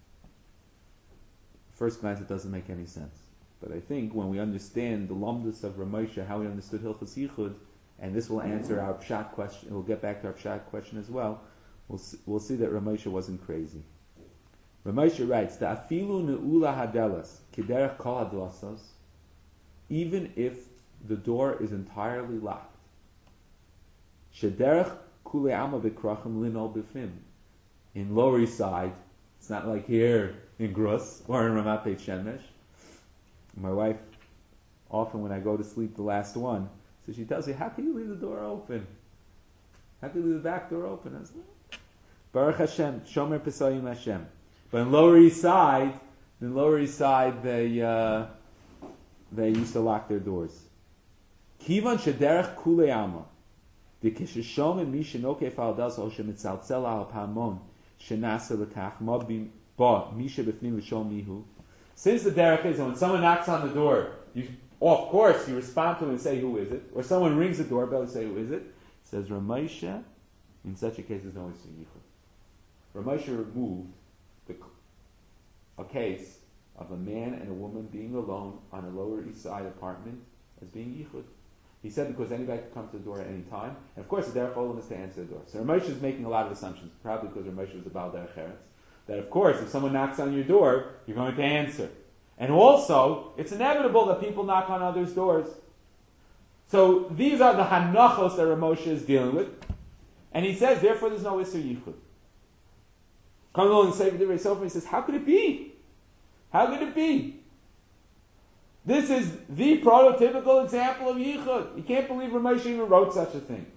First glance, it doesn't make any sense, but I think when we understand the lumdus of Ramosha, how he understood Hilchos Yichud, and this will answer our pshat question. We'll get back to our pshat question as well. We'll see, we'll see that Ramosha wasn't crazy. Ramosha writes, "Da afilu neula hadelas kiderech kol hadlasos," even if the door is entirely locked. Shederech kule ama bekrachim linol bifnim. In Lower East Side, it's not like here in Grus or in Ramat Beit Shemesh. My wife, often when I go to sleep, the last one, so she tells me, "How can you leave the door open? How can you leave the back door open?" I was like, Baruch Hashem, Shomer Pesayim Hashem. But in Lower East Side, in Lower East Side, they uh, they used to lock their doors. Kivan shederech kule ama, the kishishom and mishin okef al das o shemitzaltzel al pamon shenasa lekach mabim ba misha befnim l'shom mihu. Since the derech is, and when someone knocks on the door, you, oh, of course, you respond to him and say, "Who is it?" Or someone rings the doorbell and say, "Who is it?" It says Ramosha. In such a case, there's no issue yichud. Ramosha removed the, a case of a man and a woman being alone on a Lower East Side apartment as being yichud. He said because anybody could come to the door at any time. And of course, the derech olam is to answer the door. So Ramosha is making a lot of assumptions, probably because Ramosha was a Baal Derech Eretz, that of course, if someone knocks on your door, you're going to answer. And also, it's inevitable that people knock on others' doors. So these are the hanachos that Ramosha is dealing with. And he says, therefore, there's no Isser Yichud. Comes along and Sefer Divrei Seifrim, he says, how could it be? How could it be? This is the prototypical example of Yichud. You can't believe Ramosha even wrote such a thing.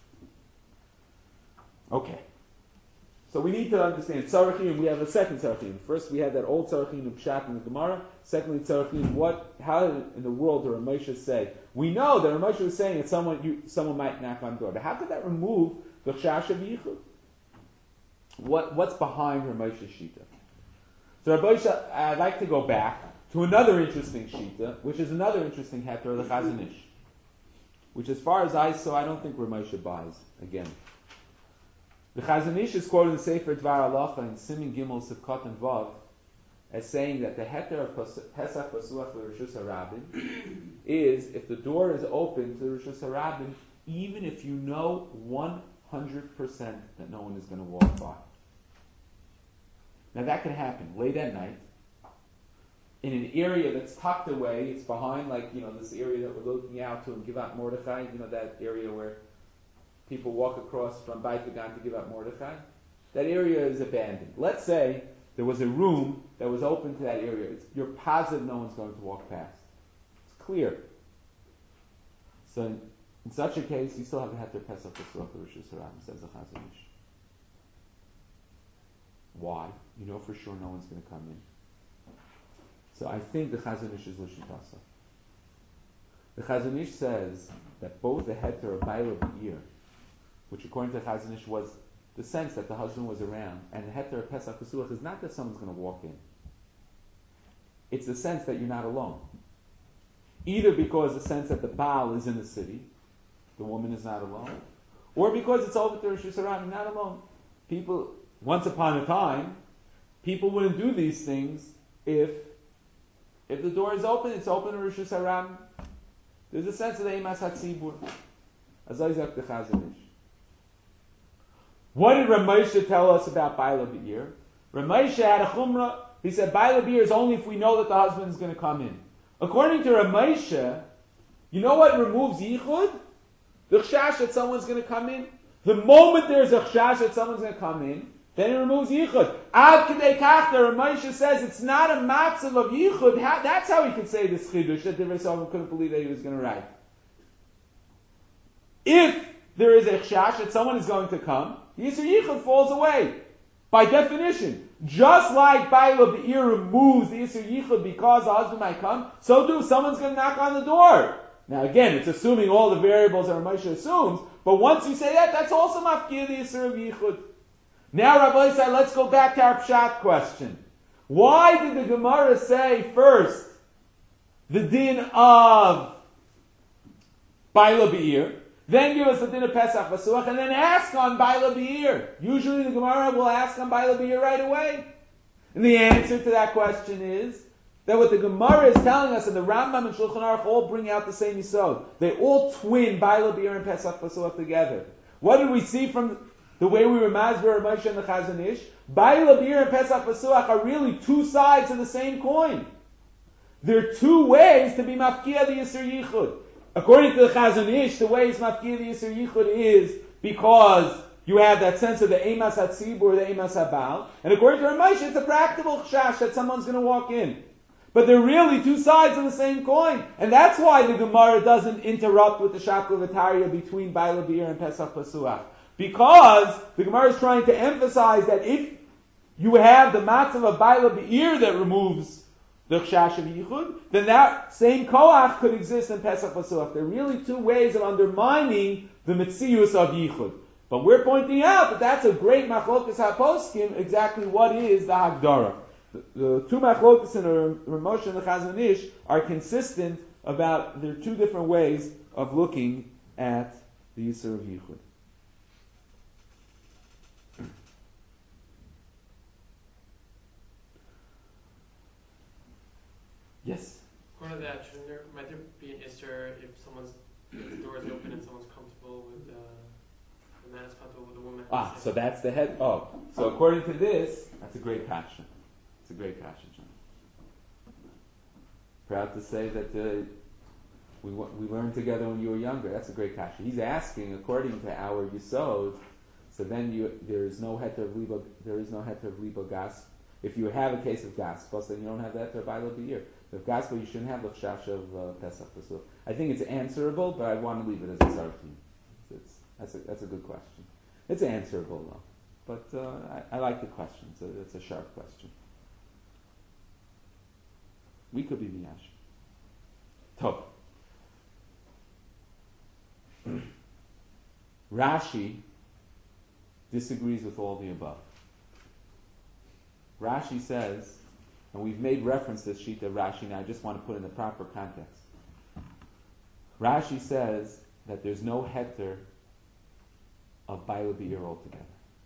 Okay. So we need to understand Tzarechim. We have a second Tzarechim. First, we had that old Tzarechim of Pshat in the Gemara. Secondly, Tzarechim. What? How in the world did Ramosha say? We know that Ramosha was saying that someone you, someone might knock on the door. But how could that remove the Chash of Yichud? What What's behind Ramosha's shita? So Ramosha, I'd like to go back to another interesting shita, which is another interesting heter of the Chazon Ish, which, as far as I saw, I don't think Ramosha buys again. The Chazon Ish is quoted in the Sefer Dvar Halacha in Simin Gimel Sivkot and Vav as saying that the heter of Pesach Pasuach L'Rishus HaRabim is if the door is open to the Rishus HaRabim, even if you know one hundred percent that no one is going to walk by. Now that can happen late at night, in an area that's tucked away. It's behind, like, you know, this area that we're looking out to and give out Mordechai, you know, that area where people walk across from Beit Dagan to give out Mordechai. That area is abandoned. Let's say there was a room that was open to that area. It's, you're positive no one's going to walk past. It's clear. So in, in such a case, you still have to have to Pesach Pesach Rosh Hashanah, says the Chazon Ish. Why? You know for sure no one's going to come in. So I think the Chazon Ish is L'shitasa. The Chazon Ish says that both the heter of Baila Be'ir, which according to the Chazon Ish was the sense that the husband was around, and the heter of Pesach Pesuach is not that someone's going to walk in. It's the sense that you're not alone. Either because the sense that the Baal is in the city, the woman is not alone, or because it's over to Rosh Hashanah, you're not alone. People, once upon a time, people wouldn't do these things if if the door is open, it's open to Rosh Hashanah. There's a sense of the Eimas HaTzibur. As I said, the Chazon Ish. What did Ramosha tell us about Baila Be'ir? Ramosha had a chumrah. He said Baila Be'ir is only if we know that the husband is going to come in. According to Ramosha, you know what removes yichud? The chashash that someone's going to come in. The moment there's a chashash that someone's going to come in, then it removes yichud. Ad kedei kach, the Ramosha says it's not a matzav of yichud. How, that's how he could say this chidush that Divrei Shalom couldn't believe that he was going to write. If there is a chashash that someone is going to come, Yisur Yichud falls away. By definition. Just like Baila Be'ir removes the Yisur Yichud because the husband might come, so too someone's going to knock on the door. Now again, it's assuming all the variables that Moshe assumes, but once you say that, that's also mafkir the Yisur of Yichud. Now Rabbi said, let's go back to our Pshat question. Why did the Gemara say first the din of Baila Be'ir, then give us the din of Pesach Vasuach, and then ask on Baila Be'ir? Usually the Gemara will ask on Baila Be'ir right away. And the answer to that question is that what the Gemara is telling us, and the Rambam and Shulchan Aruch all bring out the same yisod. They all twin Baila Be'ir and Pesach Vasuach together. What did we see from the way we were Masber, Moshe, and the Chazon Ish? Baila Be'ir and Pesach Vasuach are really two sides of the same coin. There are two ways to be mafkia the Yisur Yichud. According to the Chazon Ish, the way it's mafkia the Yisur Yichud is because you have that sense of the Eimas HaTzibur, the Eimas HaBaal. And according to Ramesh, it's a practical chash that someone's going to walk in. But they're really two sides of the same coin. And that's why the Gemara doesn't interrupt with the Shakla V'Tarya between Baila Be'ir and Pesach Pasuach. Because the Gemara is trying to emphasize that if you have the matzav of Baila Be'ir that removes the chash of Yichud, then that same koach could exist in Pesach Pasuach. There are really two ways of undermining the mitzius of Yichud. But we're pointing out that that's a great machlokas haposkim, exactly what is the Hagdara. The, the two machlokas in the Ramosha and the Chazon Ish are consistent about there are two different ways of looking at the Yisur of Yichud. Yes? According to that, shouldn't there, might there be an Isser if someone's if the door is open and someone's comfortable with uh, the man is comfortable with the woman? Ah, so that's the head. Oh, so according to this, that's a great passion. It's a great passion, John. Proud to say that uh, we we learned together when you were younger. That's a great passion. He's asking according to our Yisod. So then you there is no heter of liba. There is no heter of liba gas. If you have a case of gas, plus then you don't have that heter of Baila Be'ir. If gas, but you shouldn't have the chash of uh, Pesach Pesach. I think it's answerable, but I want to leave it as a sarfim. It's, that's a that's a good question. It's answerable though, but uh, I, I like the question. So it's a sharp question. We could be miyash. Top. Rashi disagrees with all the above. Rashi says, and we've made reference to this sheet of Rashi now, I just want to put it in the proper context. Rashi says that there's no heter of Baila Be'ir altogether.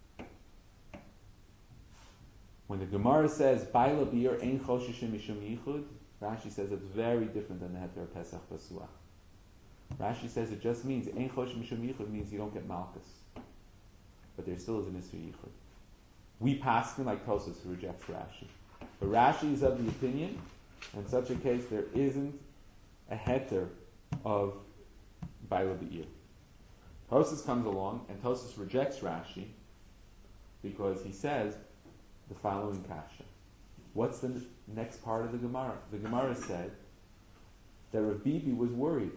When the Gemara says Baila Be'ir ein choshishim mishum yichud, Rashi says it's very different than the heter of Pesach Pasuach. Rashi says it just means ein choshishim mishum yichud means you don't get malchus, but there still is an issue yichud. we paskin like Tosfos who rejects Rashi. But Rashi is of the opinion, in such a case, there isn't a heter of Baila Be'ir. Tosfos comes along, and Tosfos rejects Rashi because he says the following kasha. What's the n- next part of the Gemara? The Gemara said that Rav Bibi was worried.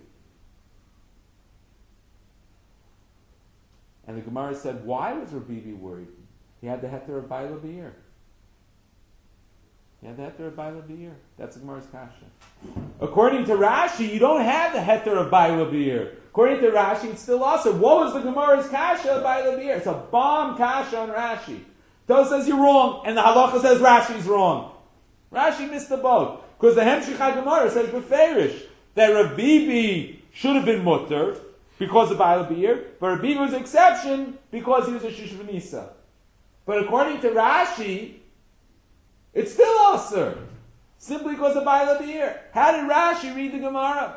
And the Gemara said, why was Rav Bibi worried? He had the heter of Baila Be'ir. He had the heter of Baila Be'ir. That's the Gemara's kasha. According to Rashi, you don't have the heter of Baila Be'ir. According to Rashi, it's still also. What was the Gemara's kasha of Baila Be'ir? It's a bomb kasha on Rashi. Tos says you're wrong, and the halacha says Rashi's wrong. Rashi missed the boat. Because the Hemshich HaGemara says beferish that Rav Bibi should have been mutter because of Baila Be'ir, but Rav Bibi was an exception because he was a Shishvanisa. But according to Rashi, it's still Aser, simply because of Baila Be'ir. How did Rashi read the Gemara?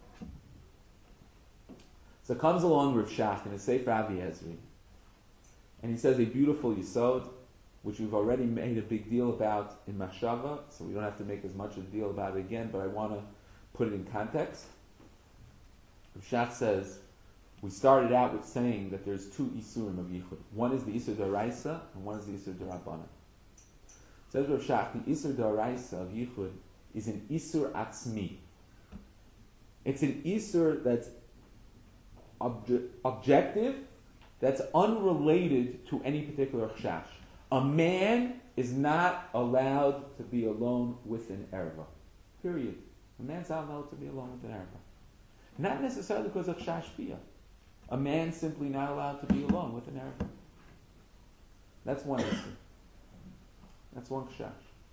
So comes along Rav Shach in his Sefer Avi Ezri, and he says a beautiful yisod, which we've already made a big deal about in Machshava, so we don't have to make as much of a deal about it again, but I want to put it in context. Rav Shach says, we started out with saying that there's two isurim of yichud. One is the isur d'oraisa, and one is the isur d'rabbanan. Says Rav Shach, the isur d'oraisa of yichud is an isur atzmi. It's an isur that's obje- objective, that's unrelated to any particular chash. A man is not allowed to be alone with an erva. Period. A man's not allowed to be alone with an erva. Not necessarily because of shashbiyah. A man simply not allowed to be alone with an erva. That's one issue. That's one chash.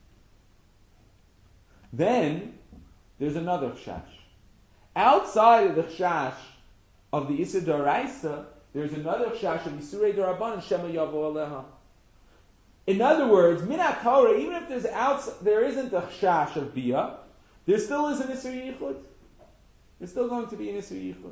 Then there's another chash. Outside of the chash of the Isur D'Oraisa, there's another chash of Isurei D'Rabbanan Shema Yavo Aleha. In other words, Minat Torah, even if there's outs, there isn't a chash of biyah, there still is an Isur Yichud. There's still going to be an Isur Yichud.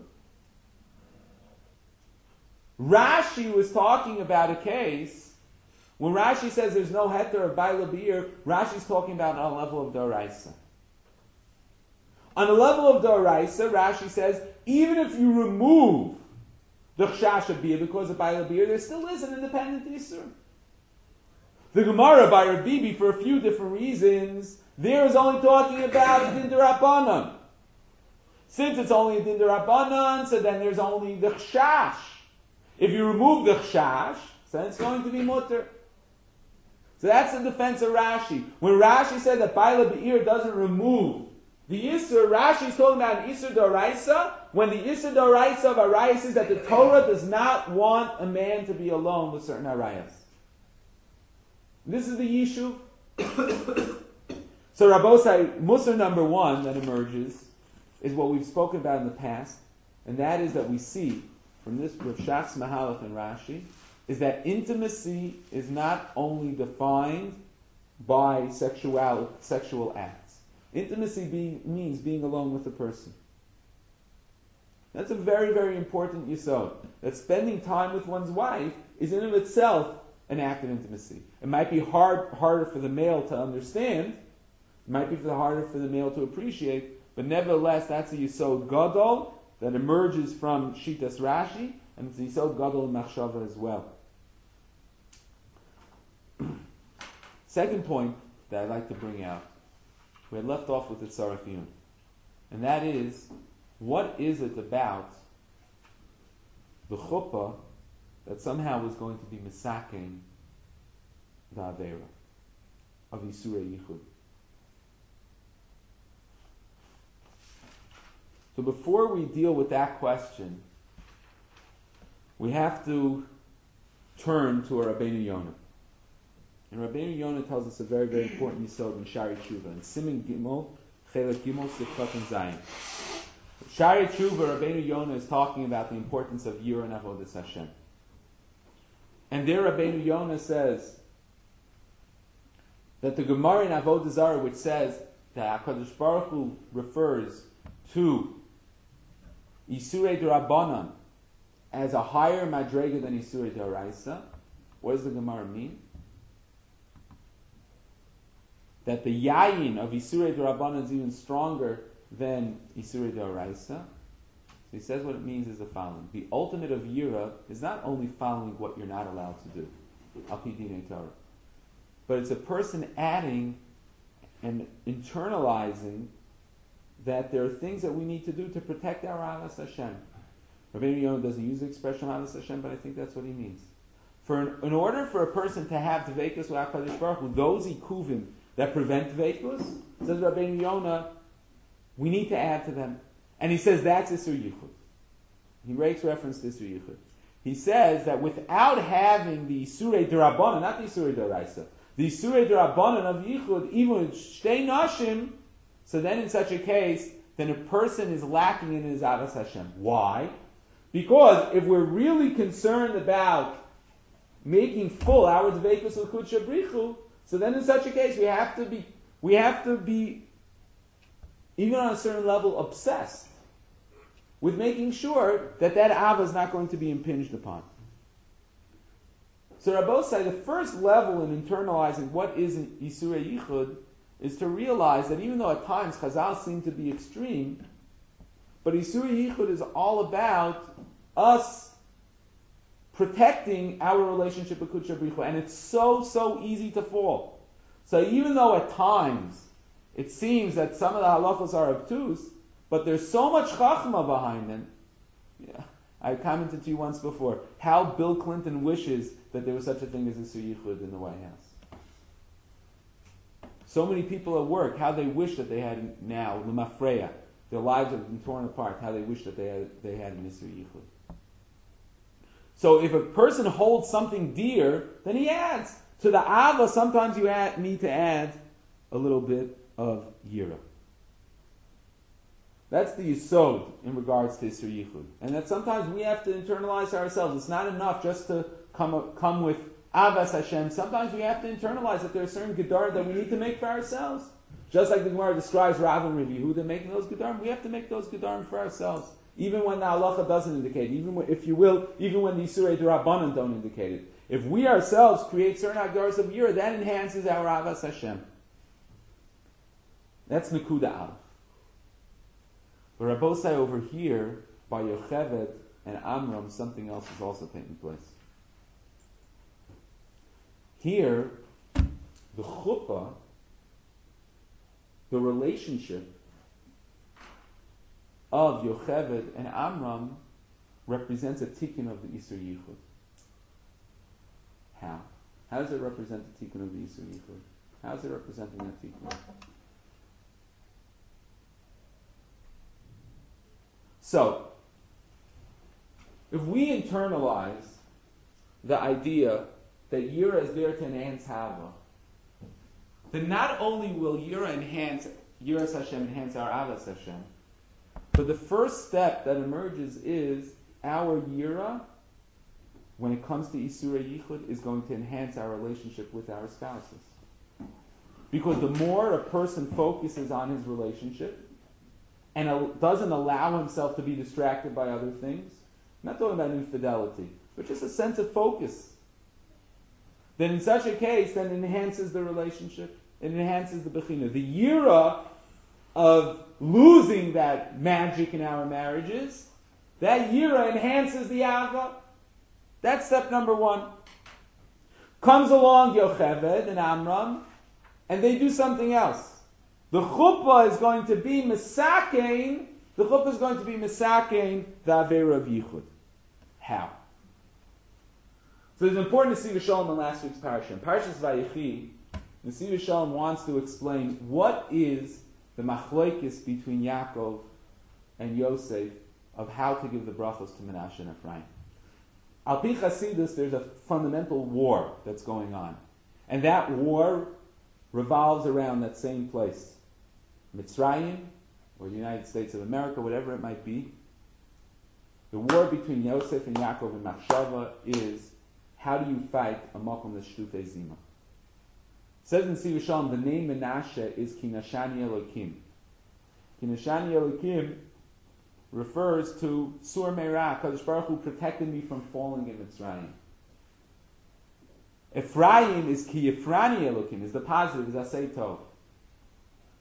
Rashi was talking about a case, when Rashi says there's no heter of Baila Be'ir, Rashi's talking about on a level of D'Oraisa. On a level of D'Oraisa, Rashi says, even if you remove the chash of biyah because of Baila Be'ir, there still is an independent Isur. The Gemara by Rav Bibi, for a few different reasons, there is only talking about a din d'Rabbanan. Since it's only a din d'Rabbanan, so then there's only the chash. If you remove the chash, then it's going to be mutter. So that's the defense of Rashi. When Rashi said that Baila Be'ir doesn't remove the Isur, Rashi is talking about an Isur D'Oraisa, when the Isur D'Oraisa of Arayas is that the Torah does not want a man to be alone with certain Arayas. This is the Yishuv. So Rabbosai, Musar number one that emerges is what we've spoken about in the past, and that is that we see from this Rav Shach's Mahalach and Rashi, is that intimacy is not only defined by sexual sexual acts. Intimacy being, means being alone with a person. That's a very, very important yisod. That spending time with one's wife is in of itself an act of intimacy. It might be hard, harder for the male to understand. It might be harder for the male to appreciate. But nevertheless, that's a yisod gadol that emerges from Shitas Rashi, and it's a yisod gadol in Machshava as well. Second point that I'd like to bring out, we had left off with the Tzarech Iyun, and that is, what is it about the chuppah that somehow was going to be misaking the Aveira of Yisurei Yichud? So before we deal with that question, we have to turn to our Rabbeinu Yonah. And Rabbeinu Yonah tells us a very, very important yisod in Shari Tshuva, in Siman Gimel, Chelek Gimel, Sifkat and Zayin. Shari Tshuva, Rabbeinu Yonah is talking about the importance of Yira and Avodas Hashem. And there Rabbeinu Yonah says that the Gemara in Avodah Zarah, which says that HaKadosh Baruch Hu refers to Isurei D'Rabbanan as a higher madrega than Isurei D'Oraisa, what does the Gemara mean? that the yayin of Isurei D'Rabbanan is even stronger than Isurei D'Oraisa. So he says what it means is the following. The ultimate of Yira is not only following what you're not allowed to do, Al Pi Dinei Torah, but it's a person adding and internalizing that there are things that we need to do to protect our Avas Hashem. Rabbeinu Yonah doesn't use the expression Avas Hashem, but I think that's what he means. For in, in order for a person to have Dveikus with HaKadosh Baruch Hu, those ikuvim that prevent Dveikus, says Rabbeinu Yonah, we need to add to them. And he says that's Isur Yichud. He makes reference to Isur Yichud. He says that without having the Isurei D'Rabbanan, not the Isurei D'Oraisa, the Isurei D'Rabbanan of Yichud, even with Shtei Nashim, so then in such a case, then a person is lacking in his Avas Hashem. Why? Because if we're really concerned about making full our Dveikus L'Kud Shabrichu, so then in such a case we have to be, we have to be, even on a certain level, obsessed with making sure that that Ava is not going to be impinged upon. So Rabbosai, the first level in internalizing what is Isurei Yichud is to realize that even though at times Chazal seem to be extreme, but Isurei Yichud is all about us protecting our relationship with Kudsha Brichu, and it's so, so easy to fall. So even though at times it seems that some of the halachos are obtuse, but there's so much chachma behind them. Yeah, I commented to you once before how Bill Clinton wishes that there was such a thing as Isur Yichud in the White House. So many people at work, how they wish that they had now, l'mafreya, their lives have been torn apart, how they wish that they had, they had an Isur Yichud. So if a person holds something dear, then he adds. To the Ava, sometimes you add, need to add a little bit of Yira. That's the Yisod in regards to Isur Yichud. And that sometimes we have to internalize ourselves. It's not enough just to come, come with Avas Hashem. Sometimes we have to internalize that there are certain Gedar that we need to make for ourselves. Just like the Gemara describes Rav and Rav Yehuda making those Gedarim, we have to make those Gedarim for ourselves. Even when the halacha doesn't indicate, even when, if you will, even when the Isurei D'Rabbanan don't indicate it. If we ourselves create certain Agdaras of Yira, that enhances our Avas Hashem. That's Nekuda Aleph. But Rabbosai over here, by Yocheved and Amram, something else is also taking place. Here, the chuppah, the relationship of Yocheved and Amram represents a tikkun of the Isur Yichud. How? How does it represent the tikkun of the Isur Yichud? How is it representing that tikkun? So, if we internalize the idea that Yira is there to enhance Hava, then not only will Yira enhance, Yiras Hashem enhance our Avas Hashem, but the first step that emerges is our Yira, when it comes to Isurei Yichud, is going to enhance our relationship with our spouses. Because the more a person focuses on his relationship, and doesn't allow himself to be distracted by other things, I'm not talking about infidelity, but just a sense of focus, then in such a case, then it enhances the relationship, it enhances the Bechina. The Yira of losing that magic in our marriages, that Yira enhances the Ava. That's step number one. Comes along Yocheved and Amram, and they do something else. The chuppah is going to be misakein, the chuppah is going to be misakein the Aveira of Yichud. How? So it's important to see Shalom in last week's parasha. In Parashas Vayechi, Nesiv Shalom wants to explain what is the machlokes between Yaakov and Yosef of how to give the brachos to Menashe and Ephraim. Al Pi Chasidus, there's a fundamental war that's going on. And that war revolves around that same place. Mitzrayim, or the United States of America, whatever it might be. The war between Yosef and Yaakov and Machshava is, how do you fight a makom l'shtufei zima? It says in Siva Shalom, the name Menashe is Kinashani Elokim. Kinashani Elokim refers to Sur Meirah, Kadosh Baruch Hu protected me from falling in Mitzrayim. Ephraim is Ki Yifrani Elokim, is the positive, is Asay Tov.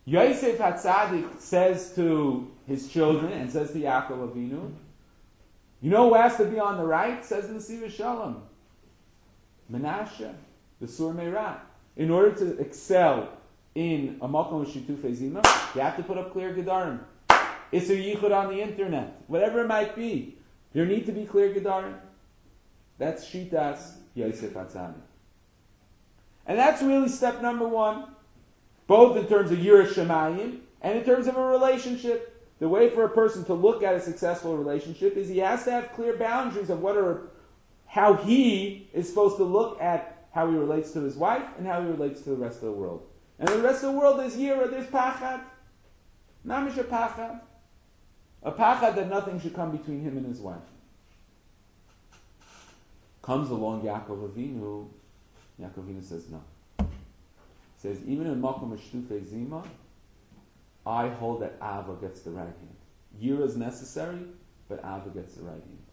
Yosef HaTzadik says to his children and says to Yaakov Avinu, you know who has to be on the right? Says the Nesiv Shalom. Menashe, the Sur Meirah. In order to excel in a Makom Shitufei Zima, you have to put up clear Gedarim. Isser Yichud on the internet. Whatever it might be. There need to be clear Gedarim. That's Shitas Yosef HaTzadik. And that's really step number one. Both in terms of Yiras Shamayim and in terms of a relationship. The way for a person to look at a successful relationship is he has to have clear boundaries of what are, how he is supposed to look at how he relates to his wife and how he relates to the rest of the world. And the rest of the world is Yira, there's Pachad. Mamish a Pachad. A Pachad that nothing should come between him and his wife. Comes along Yaakov Avinu. Yaakov Avinu says no. He says, even in Makom Shtufei Zima, I hold that Ava gets the right hand. Yira is necessary, but Ava gets the right hand.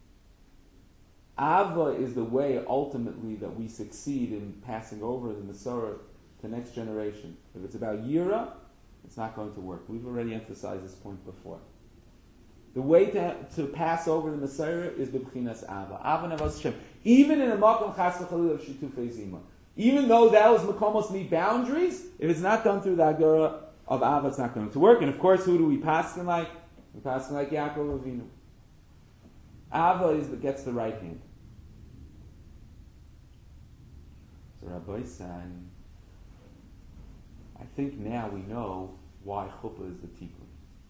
Ava is the way ultimately that we succeed in passing over the Masorah to the next generation. If it's about Yira, it's not going to work. We've already emphasized this point before. The way to, to pass over the Masorah is B'Bchinas Ava. Ava Navas Hashem. Even in a Makom Chas V'Chalil of Shitufei Zima. Even though those Makomos need boundaries, if it's not done through the Agara of Ava, it's not going to work. And of course, who do we pass in like? We pass in like Yaakov Avinu. Ava is the, gets the right hand. So Rabbi San, I think now we know why Chuppah is the tikkun.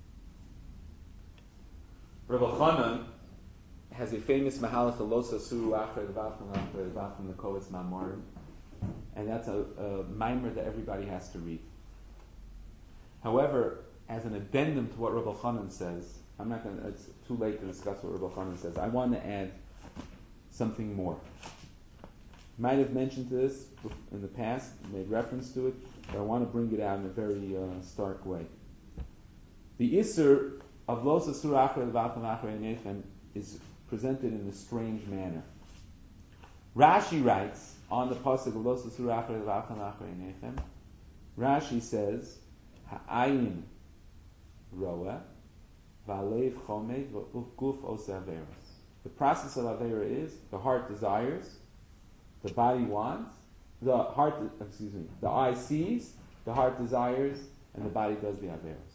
Rabbi Chanan has a famous Mahalach Elosa Suru Achrei Levachim Achrei Levachim the Kovetz Ma'amarim, and that's a, a mimer that everybody has to read. However, as an addendum to what Rabbi Chanan says, I'm not going to, it's too late to discuss what Rabbi Chanan says. I want to add something more. Might have mentioned this in the past, made reference to it, but I want to bring it out in a very uh, stark way. The Isser of Los Asur Achrei Levachim Achrei Nechem is presented in a strange manner. Rashi writes on the pasuk of Los Asur Achrei Levachim Achrei Nechem, Rashi says, Ha'ayin roa, va'alev chomed, v'guf osa averos. The process of avera is the heart desires, the body wants, the heart, excuse me, the eye sees, the heart desires, and the body does the averos.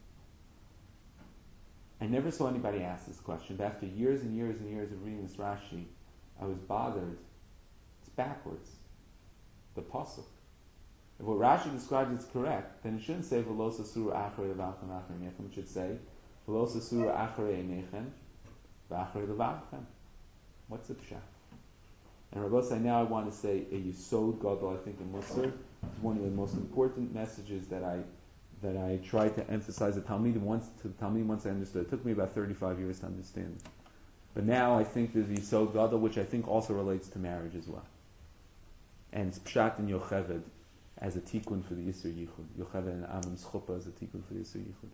I never saw anybody ask this question, but after years and years and years of reading this Rashi, I was bothered. It's backwards. The pasuk. If what Rashi describes is correct, then it shouldn't say V'los asura achrei levachem achrei nechem. It should say V'los asura achrei nechem v'achrei levachem. What's the pshat? And Rabbi say now I want to say a Yisod Gadol. I think in Musar is one of the most important messages that I that I try to emphasize. The Talmud once to the Talmud once I understood. It took me about thirty-five years to understand. But now I think there's Yisod Gadol, which I think also relates to marriage as well. And it's pshat in Yocheved as a tikkun for the Yisur Yichud. Yocheved and Amim's Chuppah as a tikkun for the Yisur Yichud.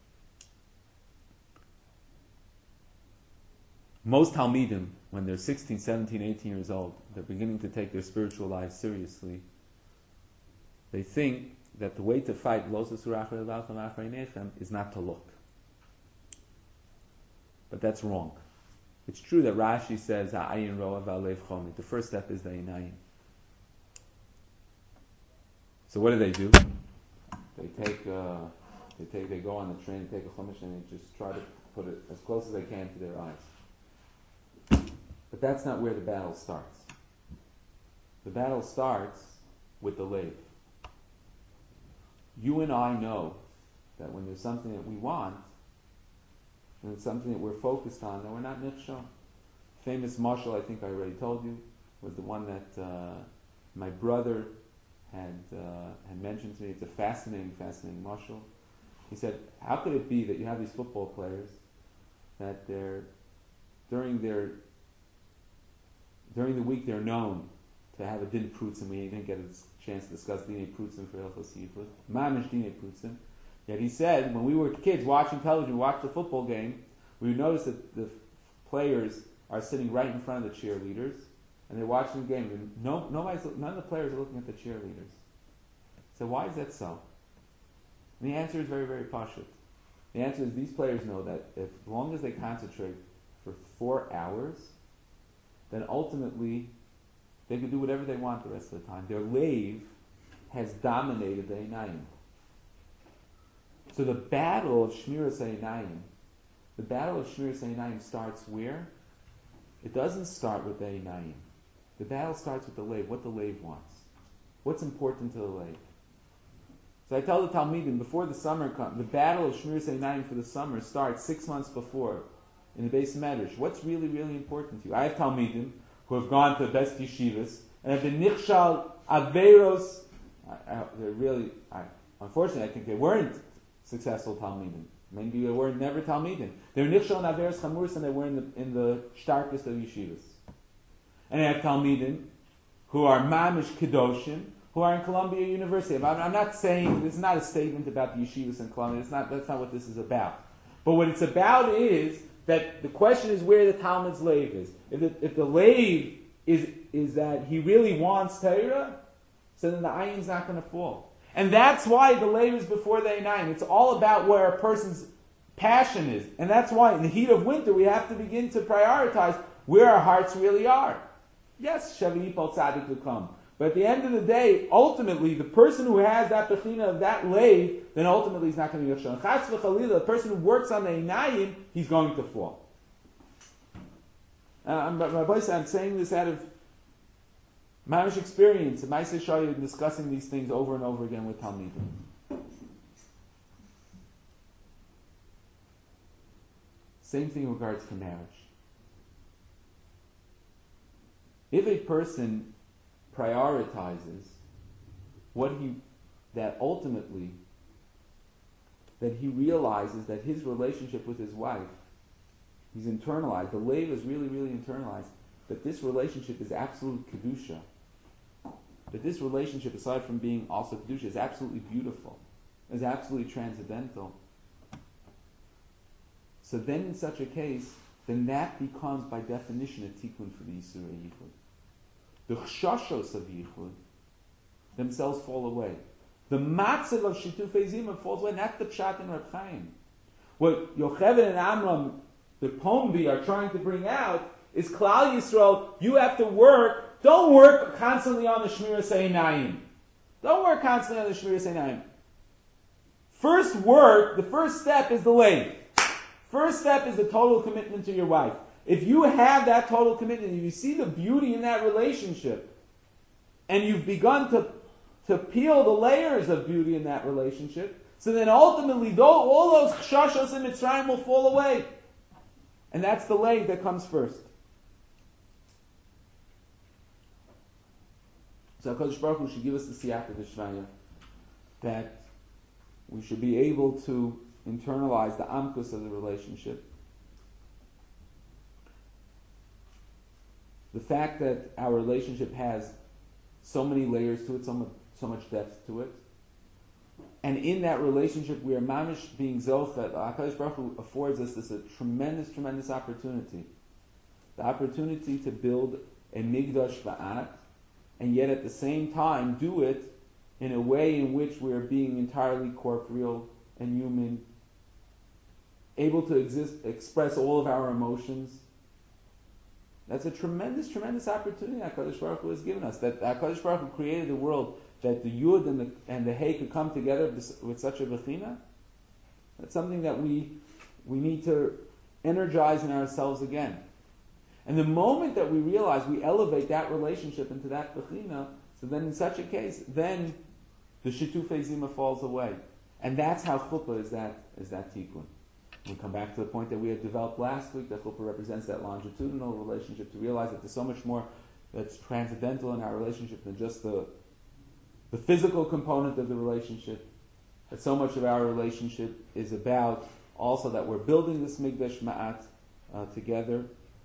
Most Talmidim, when they're sixteen, seventeen, eighteen years old, they're beginning to take their spiritual lives seriously. They think that the way to fight Los Asur Achrei Levachem Achrei Nechem is not to look. But that's wrong. It's true that Rashi says Ha'ayin roa va'alev chomed. The first step is the Einayin. So what do they do? They take, uh, they take, they go on the train, they take a chumash, and they just try to put it as close as they can to their eyes. But that's not where the battle starts. The battle starts with the lev. You and I know that when there's something that we want, and it's something that we're focused on, that we're not nichshon. Famous mashal, I think I already told you, was the one that uh, my brother had uh, had mentioned to me. It's a fascinating, fascinating mashal. He said, how could it be that you have these football players that they're during their during the week they're known to have a din prutzim. We didn't get a chance to discuss dine prutzim for Hilchos Yifud. Mamish dine prutzim. Yet he said, when we were kids watching television, watched the football game, we would notice that the players are sitting right in front of the cheerleaders, and they're watching the game. And no, nobody's, none of the players are looking at the cheerleaders. So why is that so? And the answer is very, very pashut. The answer is these players know that if, as long as they concentrate for four hours, then ultimately they can do whatever they want the rest of the time. Their lave has dominated the Einayim. So the battle of Shmiras Einayim, the battle of Shmiras Einayim starts where? It doesn't start with the Einayim. The battle starts with the lave, what the lave wants. What's important to the lave? So I tell the Talmidim, before the summer comes, the battle of Shmiras Einayim for the summer starts six months before in the Beis Medrash. What's really, really important to you? I have Talmidim who have gone to the best yeshivas and have been nichshal averos. I, I, they're really, I, unfortunately, I think they weren't successful Talmidim. Maybe they were never Talmidim. They're nichshal and averos chamurus, and they were in the in the starkest of yeshivas. And I have Talmidim who are mamish kedoshim, who are in Columbia University. I'm, I'm not saying, this is not a statement about the yeshivas in Columbia. It's not, that's not what this is about. But what it's about is that the question is where the Talmud's lave is. If the, if the lave is is that he really wants Torah, so then the ayin's not going to fall. And that's why the lave is before the Einayim. It's all about where a person's passion is. And that's why in the heat of winter we have to begin to prioritize where our hearts really are. Yes, Shavi Yipol Tzadik will come. But at the end of the day, ultimately, the person who has that bechina of that lave, then ultimately he's not going to be Yachshon. Chas v'chalila, the person who works on the Einayim, he's going to fall. Uh, I'm, my boy said, I'm saying this out of mamish experience. And Maaseh Shaya discussing these things over and over again with Talmidim. Same thing in regards to marriage. If a person prioritizes what he, that ultimately, that he realizes that his relationship with his wife, he's internalized, the lave is really, really internalized, that this relationship is absolute kedusha. That this relationship, aside from being also kedusha, is absolutely beautiful, is absolutely transcendental. So then in such a case, then that becomes by definition a tikkun for the Yisur Yichud. The chshashos of Yichud themselves fall away. The matzav of Shitufei Zimah falls away, not the pshat in Reb Chaim. What Yocheved and Amram, the Pombi, are trying to bring out is Klal Yisrael, you have to work, don't work constantly on the Shmiras Einayim. Don't work constantly on the Shmiras Einayim. First work, the first step is the lave. First step is the total commitment to your wife. If you have that total commitment, if you see the beauty in that relationship, and you've begun to, to peel the layers of beauty in that relationship, so then ultimately though, all those chshashos in Mitzrayim will fall away. And that's the lave that comes first. So HaKadosh Baruch Hu should give us the siyata d'shvaya, that we should be able to internalize the amkus of the relationship. The fact that our relationship has so many layers to it, so much, so much depth to it. And in that relationship, we are mamish being zochet. HaKadosh Baruch Hu affords us this a tremendous, tremendous opportunity. The opportunity to build a migdash va'at, and yet at the same time do it in a way in which we are being entirely corporeal and human, able to exist, express all of our emotions. That's a tremendous, tremendous opportunity HaKadosh Baruch Hu has given us. That HaKadosh Baruch Hu created the world, that the Yud and the and the Hey could come together with such a Bechina. That's something that we we need to energize in ourselves again. And the moment that we realize we elevate that relationship into that Bechina, so then in such a case, then the Shitufei Zimah falls away. And that's how Chuppah is that is that tikkun. We come back to the point that we had developed last week, that Chuppah represents that longitudinal relationship, to realize that there's so much more that's transcendental in our relationship than just the the physical component of the relationship. That so much of our relationship is about also that we're building this Migdash Ma'at uh, together.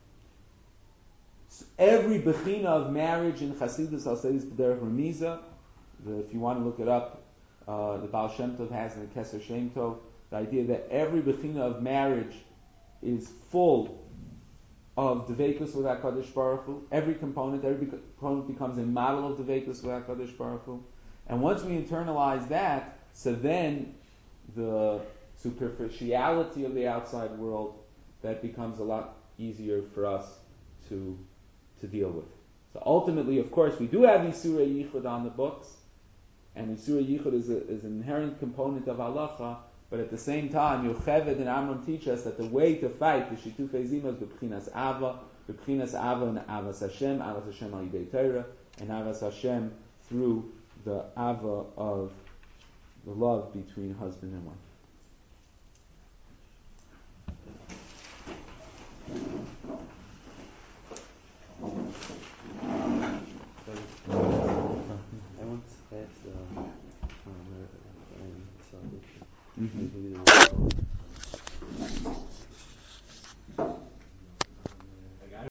So every bechina of marriage in Chassidus, I'll say this b'derech Remiza, if you want to look it up, uh, the Baal Shem Tov has in the Keser Shem Tov, the idea that every bechina of marriage is full of Dveikus with HaKadosh Baruch Hu. Every component, every component becomes a model of Dveikus with HaKadosh Baruch Hu. And once we internalize that, so then the superficiality of the outside world, that becomes a lot easier for us to to deal with. So ultimately, of course, we do have Yisura Yichud on the books, and Yisura Yichud is, a, is an inherent component of halacha, but at the same time, Yocheved and Amram teach us that the way to fight the Shitufei Zima is B'Pchinas Ava, B'Pchinas Ava and Avas Hashem, Avas Hashem al Yidei Torah, and Avas Hashem through the Ava of the love between husband and wife. I want to ask, um, um, um, so maybe